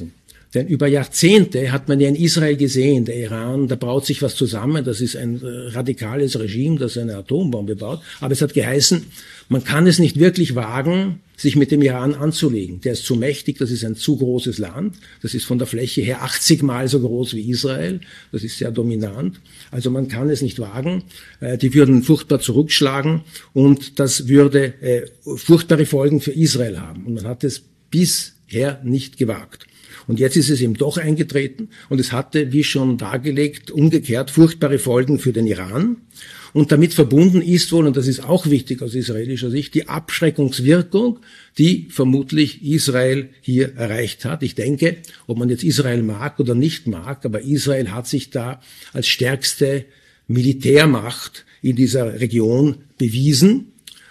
Denn über Jahrzehnte hat man ja in Israel gesehen, der Iran, da braut sich was zusammen, das ist ein radikales Regime, das eine Atombombe baut. Aber es hat geheißen, man kann es nicht wirklich wagen, sich mit dem Iran anzulegen. Der ist zu mächtig, das ist ein zu großes Land. Das ist von der Fläche her achtzig Mal so groß wie Israel. Das ist sehr dominant. Also man kann es nicht wagen. Die würden furchtbar zurückschlagen und das würde furchtbare Folgen für Israel haben. Und man hat es bisher nicht gewagt. Und jetzt ist es eben doch eingetreten und es hatte, wie schon dargelegt, umgekehrt furchtbare Folgen für den Iran. Und damit verbunden ist wohl, und das ist auch wichtig aus israelischer Sicht, die Abschreckungswirkung, die vermutlich Israel hier erreicht hat. Ich denke, ob man jetzt Israel mag oder nicht mag, aber Israel hat sich da als stärkste Militärmacht in dieser Region bewiesen.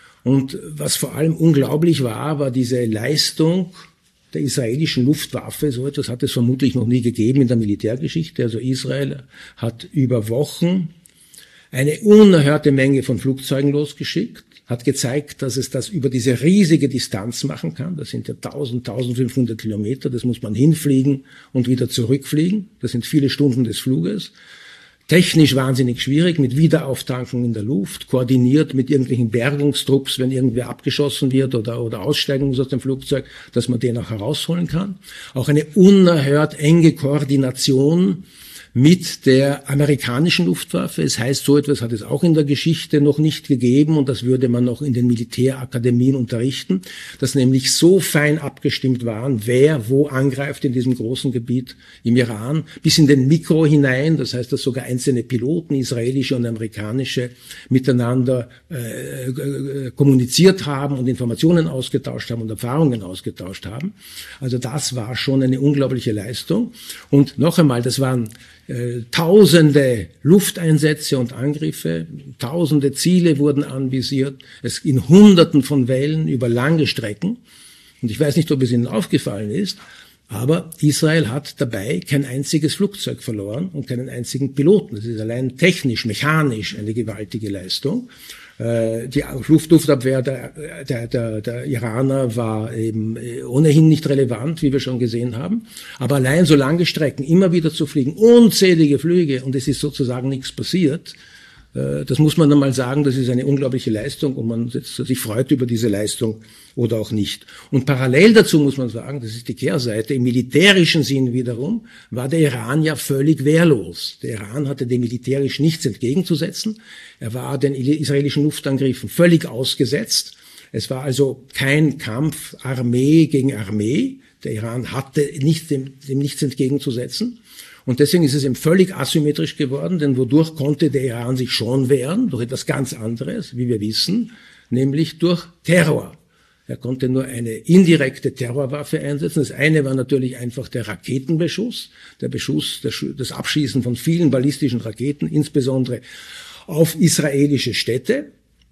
Und was vor allem unglaublich war, war diese Leistung der israelischen Luftwaffe. So etwas hat es vermutlich noch nie gegeben in der Militärgeschichte. Also Israel hat über Wochen eine unerhörte Menge von Flugzeugen losgeschickt, hat gezeigt, dass es das über diese riesige Distanz machen kann. Das sind ja tausend, tausendfünfhundert Kilometer, das muss man hinfliegen und wieder zurückfliegen. Das sind viele Stunden des Fluges. Technisch wahnsinnig schwierig, mit Wiederauftankung in der Luft, koordiniert mit irgendwelchen Bergungstrupps, wenn irgendwer abgeschossen wird oder, oder aussteigen muss aus dem Flugzeug, dass man den auch herausholen kann. Auch eine unerhört enge Koordination mit der amerikanischen Luftwaffe. Es heißt, so etwas hat es auch in der Geschichte noch nicht gegeben und das würde man noch in den Militärakademien unterrichten, dass nämlich so fein abgestimmt waren, wer wo angreift in diesem großen Gebiet im Iran, bis in den Mikro hinein. Das heißt, dass sogar einzelne Piloten, israelische und amerikanische, miteinander äh, äh, kommuniziert haben und Informationen ausgetauscht haben und Erfahrungen ausgetauscht haben. Also das war schon eine unglaubliche Leistung. Und noch einmal, das waren Tausende Lufteinsätze und Angriffe, tausende Ziele wurden anvisiert, es in Hunderten von Wellen über lange Strecken. Und ich weiß nicht, ob es Ihnen aufgefallen ist, aber Israel hat dabei kein einziges Flugzeug verloren und keinen einzigen Piloten. Das ist allein technisch, mechanisch eine gewaltige Leistung. Die Luftabwehr der, der, der, der Iraner war eben ohnehin nicht relevant, wie wir schon gesehen haben. Aber allein so lange Strecken immer wieder zu fliegen, unzählige Flüge, und es ist sozusagen nichts passiert, das muss man einmal sagen, das ist eine unglaubliche Leistung und man sich freut über diese Leistung oder auch nicht. Und parallel dazu muss man sagen, das ist die Kehrseite, im militärischen Sinn wiederum war der Iran ja völlig wehrlos. Der Iran hatte dem militärisch nichts entgegenzusetzen. Er war den israelischen Luftangriffen völlig ausgesetzt. Es war also kein Kampf Armee gegen Armee. Der Iran hatte nicht, dem, dem nichts entgegenzusetzen. Und deswegen ist es eben völlig asymmetrisch geworden, denn wodurch konnte der Iran sich schon wehren? Durch etwas ganz anderes, wie wir wissen, nämlich durch Terror. Er konnte nur eine indirekte Terrorwaffe einsetzen. Das eine war natürlich einfach der Raketenbeschuss, der Beschuss, das Abschießen von vielen ballistischen Raketen, insbesondere auf israelische Städte.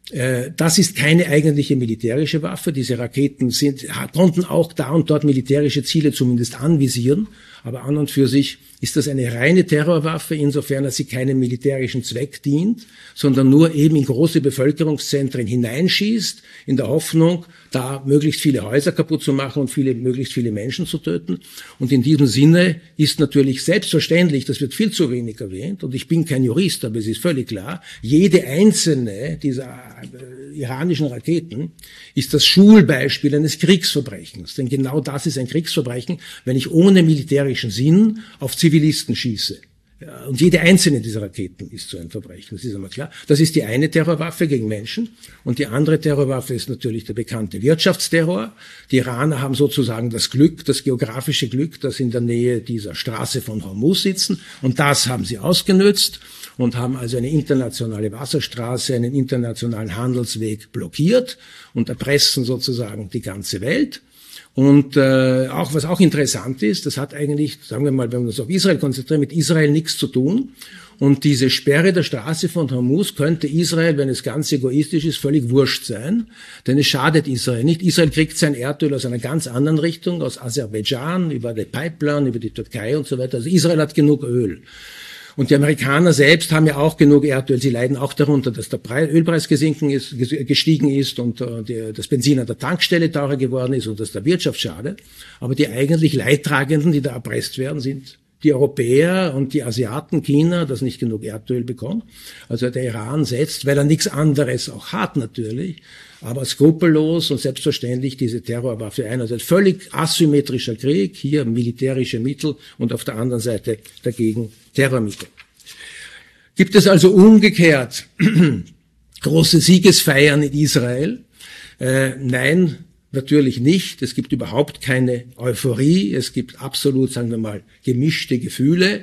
Das ist keine eigentliche militärische Waffe. Diese Raketen sind, konnten auch da und dort militärische Ziele zumindest anvisieren. Aber an und für sich ist das eine reine Terrorwaffe, insofern als sie keinem militärischen Zweck dient, sondern nur eben in große Bevölkerungszentren hineinschießt, in der Hoffnung, da möglichst viele Häuser kaputt zu machen und viele, möglichst viele Menschen zu töten. Und in diesem Sinne ist natürlich selbstverständlich, das wird viel zu wenig erwähnt, und ich bin kein Jurist, aber es ist völlig klar, jede einzelne dieser äh, iranischen Raketen ist das Schulbeispiel eines Kriegsverbrechens. Denn genau das ist ein Kriegsverbrechen, wenn ich ohne militärischen Sinn auf Zivilisten schieße. Ja, und jede einzelne dieser Raketen ist so ein Verbrechen, das ist einmal klar. Das ist die eine Terrorwaffe gegen Menschen. Und die andere Terrorwaffe ist natürlich der bekannte Wirtschaftsterror. Die Iraner haben sozusagen das Glück, das geografische Glück, dass sie in der Nähe dieser Straße von Hormuz sitzen. Und das haben sie ausgenutzt und haben also eine internationale Wasserstraße, einen internationalen Handelsweg blockiert und erpressen sozusagen die ganze Welt. Und äh, auch was auch interessant ist, das hat eigentlich, sagen wir mal, wenn wir uns auf Israel konzentrieren, mit Israel nichts zu tun. Und diese Sperre der Straße von Hormuz könnte Israel, wenn es ganz egoistisch ist, völlig wurscht sein. Denn es schadet Israel nicht. Israel kriegt sein Erdöl aus einer ganz anderen Richtung, aus Aserbaidschan, über die Pipeline, über die Türkei und so weiter. Also Israel hat genug Öl. Und die Amerikaner selbst haben ja auch genug Erdöl. Sie leiden auch darunter, dass der Preis, Ölpreis gesinken ist, gestiegen ist und äh, die, das Benzin an der Tankstelle teurer geworden ist und das der Wirtschaft schadet. Aber die eigentlich Leidtragenden, die da erpresst werden, sind die Europäer und die Asiaten, China, das nicht genug Erdöl bekommt. Also der Iran setzt, weil er nichts anderes auch hat natürlich, aber skrupellos und selbstverständlich diese Terrorwaffe ein. Also ein völlig asymmetrischer Krieg, hier militärische Mittel und auf der anderen Seite dagegen Terrormittel. Gibt es also umgekehrt große Siegesfeiern in Israel? Äh, nein, natürlich nicht. Es gibt überhaupt keine Euphorie. Es gibt absolut, sagen wir mal, gemischte Gefühle.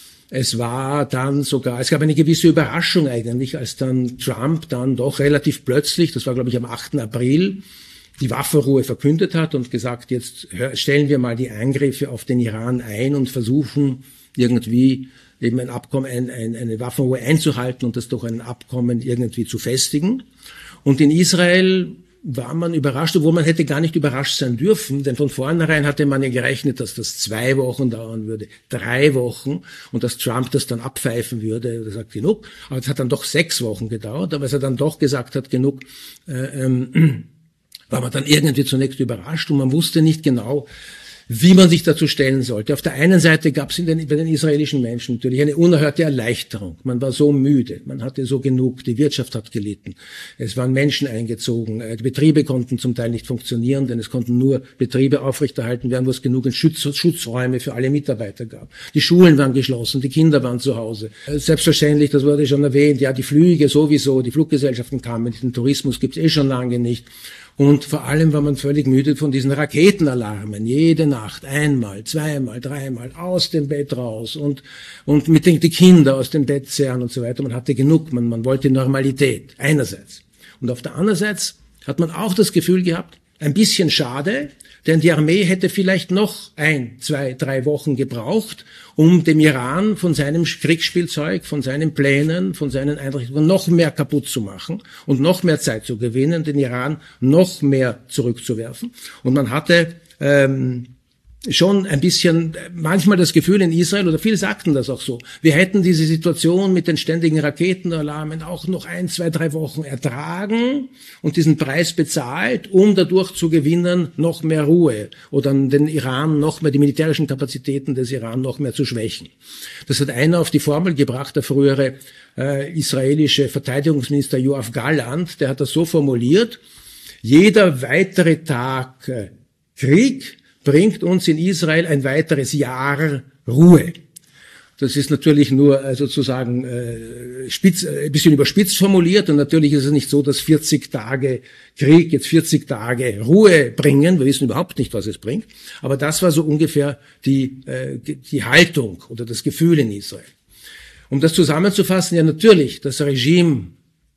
Es war dann sogar, es gab eine gewisse Überraschung eigentlich, als dann Trump dann doch relativ plötzlich, das war glaube ich am achten April, die Waffenruhe verkündet hat und gesagt, jetzt stellen wir mal die Angriffe auf den Iran ein und versuchen irgendwie eben ein Abkommen, ein, ein, eine Waffenruhe einzuhalten und das durch ein Abkommen irgendwie zu festigen. Und in Israel war man überrascht, obwohl man hätte gar nicht überrascht sein dürfen, denn von vornherein hatte man ja gerechnet, dass das zwei Wochen dauern würde, drei Wochen und dass Trump das dann abpfeifen würde. Er sagt, genug. Aber es hat dann doch sechs Wochen gedauert, aber als er dann doch gesagt hat, genug, äh, ähm, war man dann irgendwie zunächst überrascht und man wusste nicht genau, wie man sich dazu stellen sollte. Auf der einen Seite gab es in den, bei den israelischen Menschen natürlich eine unerhörte Erleichterung. Man war so müde, man hatte so genug, die Wirtschaft hat gelitten. Es waren Menschen eingezogen, die Betriebe konnten zum Teil nicht funktionieren, denn es konnten nur Betriebe aufrechterhalten werden, wo es genug Schutz, Schutzräume für alle Mitarbeiter gab. Die Schulen waren geschlossen, die Kinder waren zu Hause. Selbstverständlich, das wurde schon erwähnt, ja, die Flüge sowieso, die Fluggesellschaften kamen, den Tourismus gibt es eh schon lange nicht. Und vor allem war man völlig müde von diesen Raketenalarmen. Jede Nacht einmal, zweimal, dreimal aus dem Bett raus und, und mit den die Kinder aus dem Bett zerren und so weiter. Man hatte genug, man, man wollte Normalität einerseits. Und auf der anderen Seite hat man auch das Gefühl gehabt, ein bisschen schade, denn die Armee hätte vielleicht noch ein, zwei, drei Wochen gebraucht, um dem Iran von seinem Kriegsspielzeug, von seinen Plänen, von seinen Einrichtungen noch mehr kaputt zu machen und noch mehr Zeit zu gewinnen, den Iran noch mehr zurückzuwerfen. Und man hatte ähm, schon ein bisschen manchmal das Gefühl in Israel, oder viele sagten das auch so, wir hätten diese Situation mit den ständigen Raketenalarmen auch noch ein, zwei, drei Wochen ertragen und diesen Preis bezahlt, um dadurch zu gewinnen, noch mehr Ruhe oder den Iran noch mehr, die militärischen Kapazitäten des Iran noch mehr zu schwächen. Das hat einer auf die Formel gebracht, der frühere äh, israelische Verteidigungsminister Yoav Gallant, der hat das so formuliert, jeder weitere Tag äh, Krieg bringt uns in Israel ein weiteres Jahr Ruhe. Das ist natürlich nur äh, sozusagen äh, spitz, äh, ein bisschen überspitzt formuliert und natürlich ist es nicht so, dass vierzig Tage Krieg jetzt vierzig Tage Ruhe bringen. Wir wissen überhaupt nicht, was es bringt. Aber das war so ungefähr die, äh, die Haltung oder das Gefühl in Israel. Um das zusammenzufassen, ja natürlich, das Regime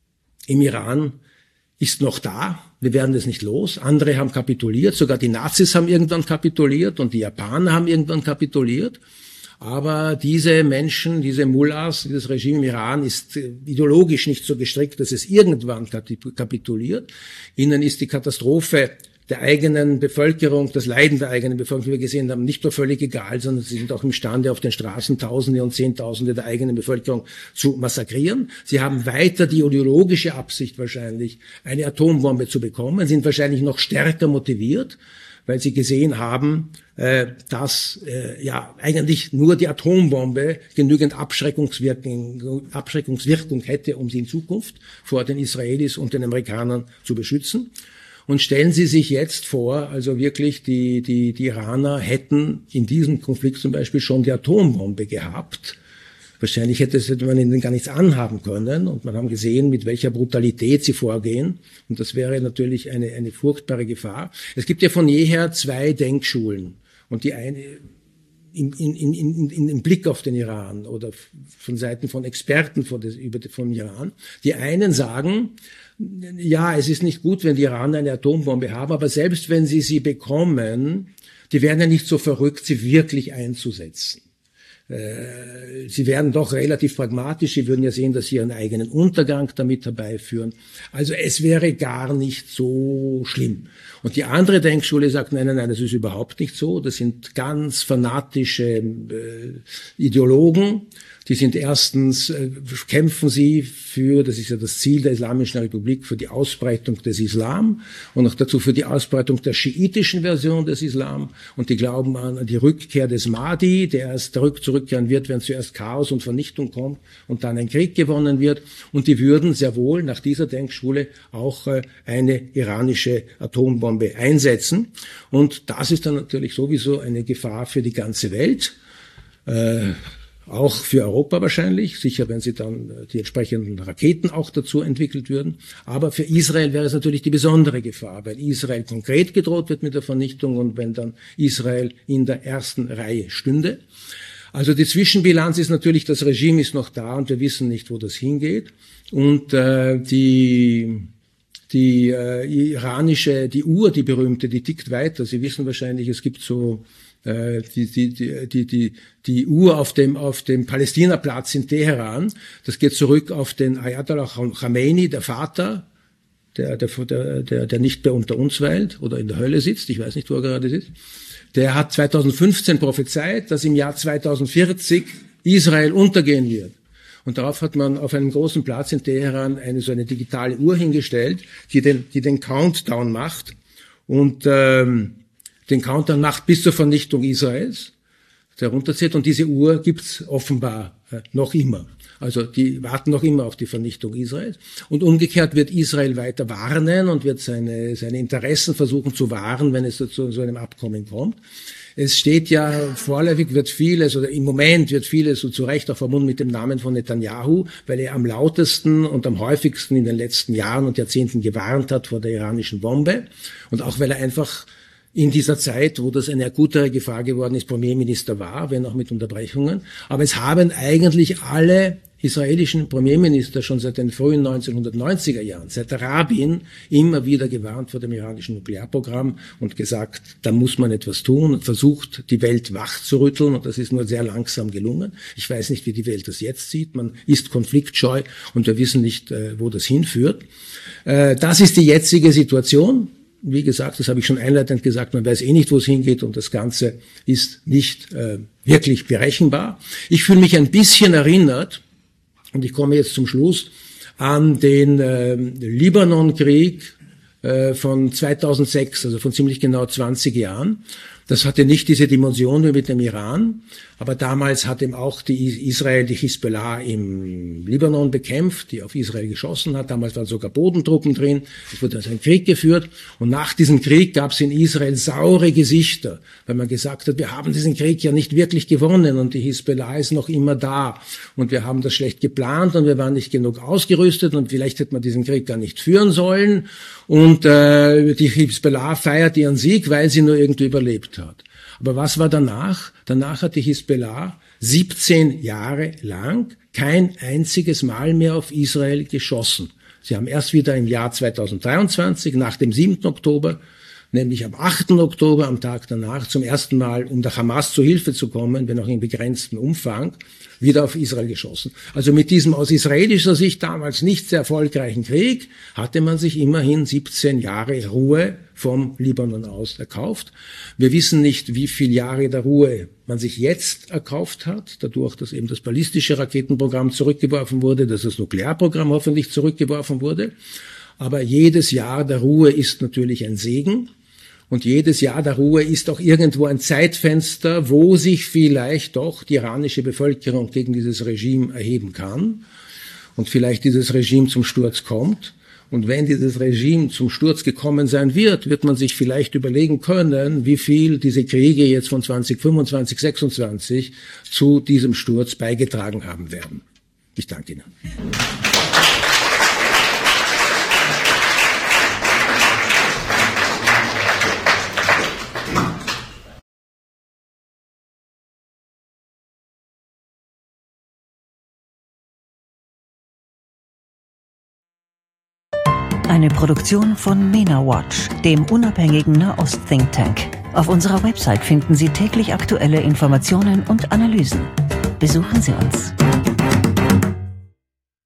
im Iran ist noch da. Wir werden es nicht los. Andere haben kapituliert. Sogar die Nazis haben irgendwann kapituliert und die Japaner haben irgendwann kapituliert. Aber diese Menschen, diese Mullahs, dieses Regime im Iran ist ideologisch nicht so gestrickt, dass es irgendwann kapituliert. Ihnen ist die Katastrophe der eigenen Bevölkerung, das Leiden der eigenen Bevölkerung, wie wir gesehen haben, nicht nur völlig egal, sondern sie sind auch imstande, auf den Straßen Tausende und Zehntausende der eigenen Bevölkerung zu massakrieren. Sie haben weiter die ideologische Absicht wahrscheinlich, eine Atombombe zu bekommen, sind wahrscheinlich noch stärker motiviert, weil sie gesehen haben, äh, dass äh, ja eigentlich nur die Atombombe genügend Abschreckungswirkung, Abschreckungswirkung hätte, um sie in Zukunft vor den Israelis und den Amerikanern zu beschützen. Und stellen Sie sich jetzt vor, also wirklich, die, die, die Iraner hätten in diesem Konflikt zum Beispiel schon die Atombombe gehabt. Wahrscheinlich hätte, es, hätte man ihnen gar nichts anhaben können. Und man haben gesehen, mit welcher Brutalität sie vorgehen. Und das wäre natürlich eine, eine furchtbare Gefahr. Es gibt ja von jeher zwei Denkschulen. Und die eine, in, in, in, in, in Blick auf den Iran oder von Seiten von Experten von des, über, vom Iran. Die einen sagen, ja, es ist nicht gut, wenn die Iraner eine Atombombe haben, aber selbst wenn sie sie bekommen, die werden ja nicht so verrückt, sie wirklich einzusetzen. äh, sie wären doch relativ pragmatisch, sie würden ja sehen, dass sie ihren eigenen Untergang damit herbeiführen. Also es wäre gar nicht so schlimm. Und die andere Denkschule sagt, nein, nein, nein, das ist überhaupt nicht so. Das sind ganz fanatische äh, Ideologen. Die sind erstens, äh, kämpfen sie für, das ist ja das Ziel der Islamischen Republik, für die Ausbreitung des Islam und noch dazu für die Ausbreitung der schiitischen Version des Islam. Und die glauben an die Rückkehr des Mahdi, der erst zurück zurückkehren wird, wenn zuerst Chaos und Vernichtung kommt und dann ein Krieg gewonnen wird. Und die würden sehr wohl nach dieser Denkschule auch äh, eine iranische Atombombe einsetzen. Und das ist dann natürlich sowieso eine Gefahr für die ganze Welt. Äh, Auch für Europa wahrscheinlich, sicher, wenn sie dann die entsprechenden Raketen auch dazu entwickelt würden. Aber für Israel wäre es natürlich die besondere Gefahr, weil Israel konkret gedroht wird mit der Vernichtung und wenn dann Israel in der ersten Reihe stünde. Also die Zwischenbilanz ist natürlich, das Regime ist noch da und wir wissen nicht, wo das hingeht. Und äh, die die äh, iranische, die Uhr, die berühmte, die tickt weiter. Sie wissen wahrscheinlich, es gibt so Die, die, die, die, die, die Uhr auf dem, auf dem Palästinaplatz in Teheran, das geht zurück auf den Ayatollah Khamenei, der Vater, der, der, der, der nicht mehr unter uns weilt oder in der Hölle sitzt, ich weiß nicht, wo er gerade sitzt. Der hat zweitausendfünfzehn prophezeit, dass im Jahr zweitausendvierzig Israel untergehen wird. Und darauf hat man auf einem großen Platz in Teheran eine, so eine digitale Uhr hingestellt, die den, die den Countdown macht und, ähm, den Countdown macht bis zur Vernichtung Israels, der runterzählt, und diese Uhr gibt's offenbar äh, noch immer. Also die warten noch immer auf die Vernichtung Israels. Und umgekehrt wird Israel weiter warnen und wird seine, seine Interessen versuchen zu wahren, wenn es zu so einem Abkommen kommt. Es steht ja, vorläufig wird vieles, oder im Moment wird vieles so zu Recht auch verbunden mit dem Namen von Netanyahu, weil er am lautesten und am häufigsten in den letzten Jahren und Jahrzehnten gewarnt hat vor der iranischen Bombe. Und auch weil er einfach in dieser Zeit, wo das eine akutere Gefahr geworden ist, Premierminister war, wenn auch mit Unterbrechungen. Aber es haben eigentlich alle israelischen Premierminister schon seit den frühen neunzehnhundertneunziger Jahren, seit Rabin, immer wieder gewarnt vor dem iranischen Nuklearprogramm und gesagt, da muss man etwas tun und versucht, die Welt wach zu rütteln, und das ist nur sehr langsam gelungen. Ich weiß nicht, wie die Welt das jetzt sieht. Man ist konfliktscheu und wir wissen nicht, wo das hinführt. Das ist die jetzige Situation. Wie gesagt, das habe ich schon einleitend gesagt, man weiß eh nicht, wo es hingeht, und das Ganze ist nicht äh, wirklich berechenbar. Ich fühle mich ein bisschen erinnert, und ich komme jetzt zum Schluss, an den äh, Libanon-Krieg äh, von zweitausendsechs, also von ziemlich genau zwanzig Jahren. Das hatte nicht diese Dimension wie mit dem Iran, aber damals hat eben auch die Israel die Hisbollah im Libanon bekämpft, die auf Israel geschossen hat. Damals waren sogar Bodentruppen drin. Es wurde also ein Krieg geführt. Und nach diesem Krieg gab es in Israel saure Gesichter, weil man gesagt hat, wir haben diesen Krieg ja nicht wirklich gewonnen und die Hisbollah ist noch immer da. Und wir haben das schlecht geplant und wir waren nicht genug ausgerüstet und vielleicht hätte man diesen Krieg gar nicht führen sollen. Und äh, die Hisbollah feiert ihren Sieg, weil sie nur irgendwie überlebt hat. Aber was war danach? Danach hat die Hisbollah siebzehn Jahre lang kein einziges Mal mehr auf Israel geschossen. Sie haben erst wieder im Jahr zweitausenddreiundzwanzig, nach dem siebten Oktober, nämlich am achten Oktober, am Tag danach, zum ersten Mal, um der Hamas zu Hilfe zu kommen, wenn auch in begrenztem Umfang, wieder auf Israel geschossen. Also mit diesem aus israelischer Sicht damals nicht sehr erfolgreichen Krieg hatte man sich immerhin siebzehn Jahre Ruhe vom Libanon aus erkauft. Wir wissen nicht, wie viele Jahre der Ruhe man sich jetzt erkauft hat, dadurch, dass eben das ballistische Raketenprogramm zurückgeworfen wurde, dass das Nuklearprogramm hoffentlich zurückgeworfen wurde. Aber jedes Jahr der Ruhe ist natürlich ein Segen. Und jedes Jahr der Ruhe ist auch irgendwo ein Zeitfenster, wo sich vielleicht doch die iranische Bevölkerung gegen dieses Regime erheben kann und vielleicht dieses Regime zum Sturz kommt. Und wenn dieses Regime zum Sturz gekommen sein wird, wird man sich vielleicht überlegen können, wie viel diese Kriege jetzt von zwanzig fünfundzwanzig, sechsundzwanzig zu diesem Sturz beigetragen haben werden. Ich danke Ihnen. Eine Produktion von MENA Watch, dem unabhängigen Nahost-Think Tank. Auf unserer Website finden Sie täglich aktuelle Informationen und Analysen. Besuchen Sie uns.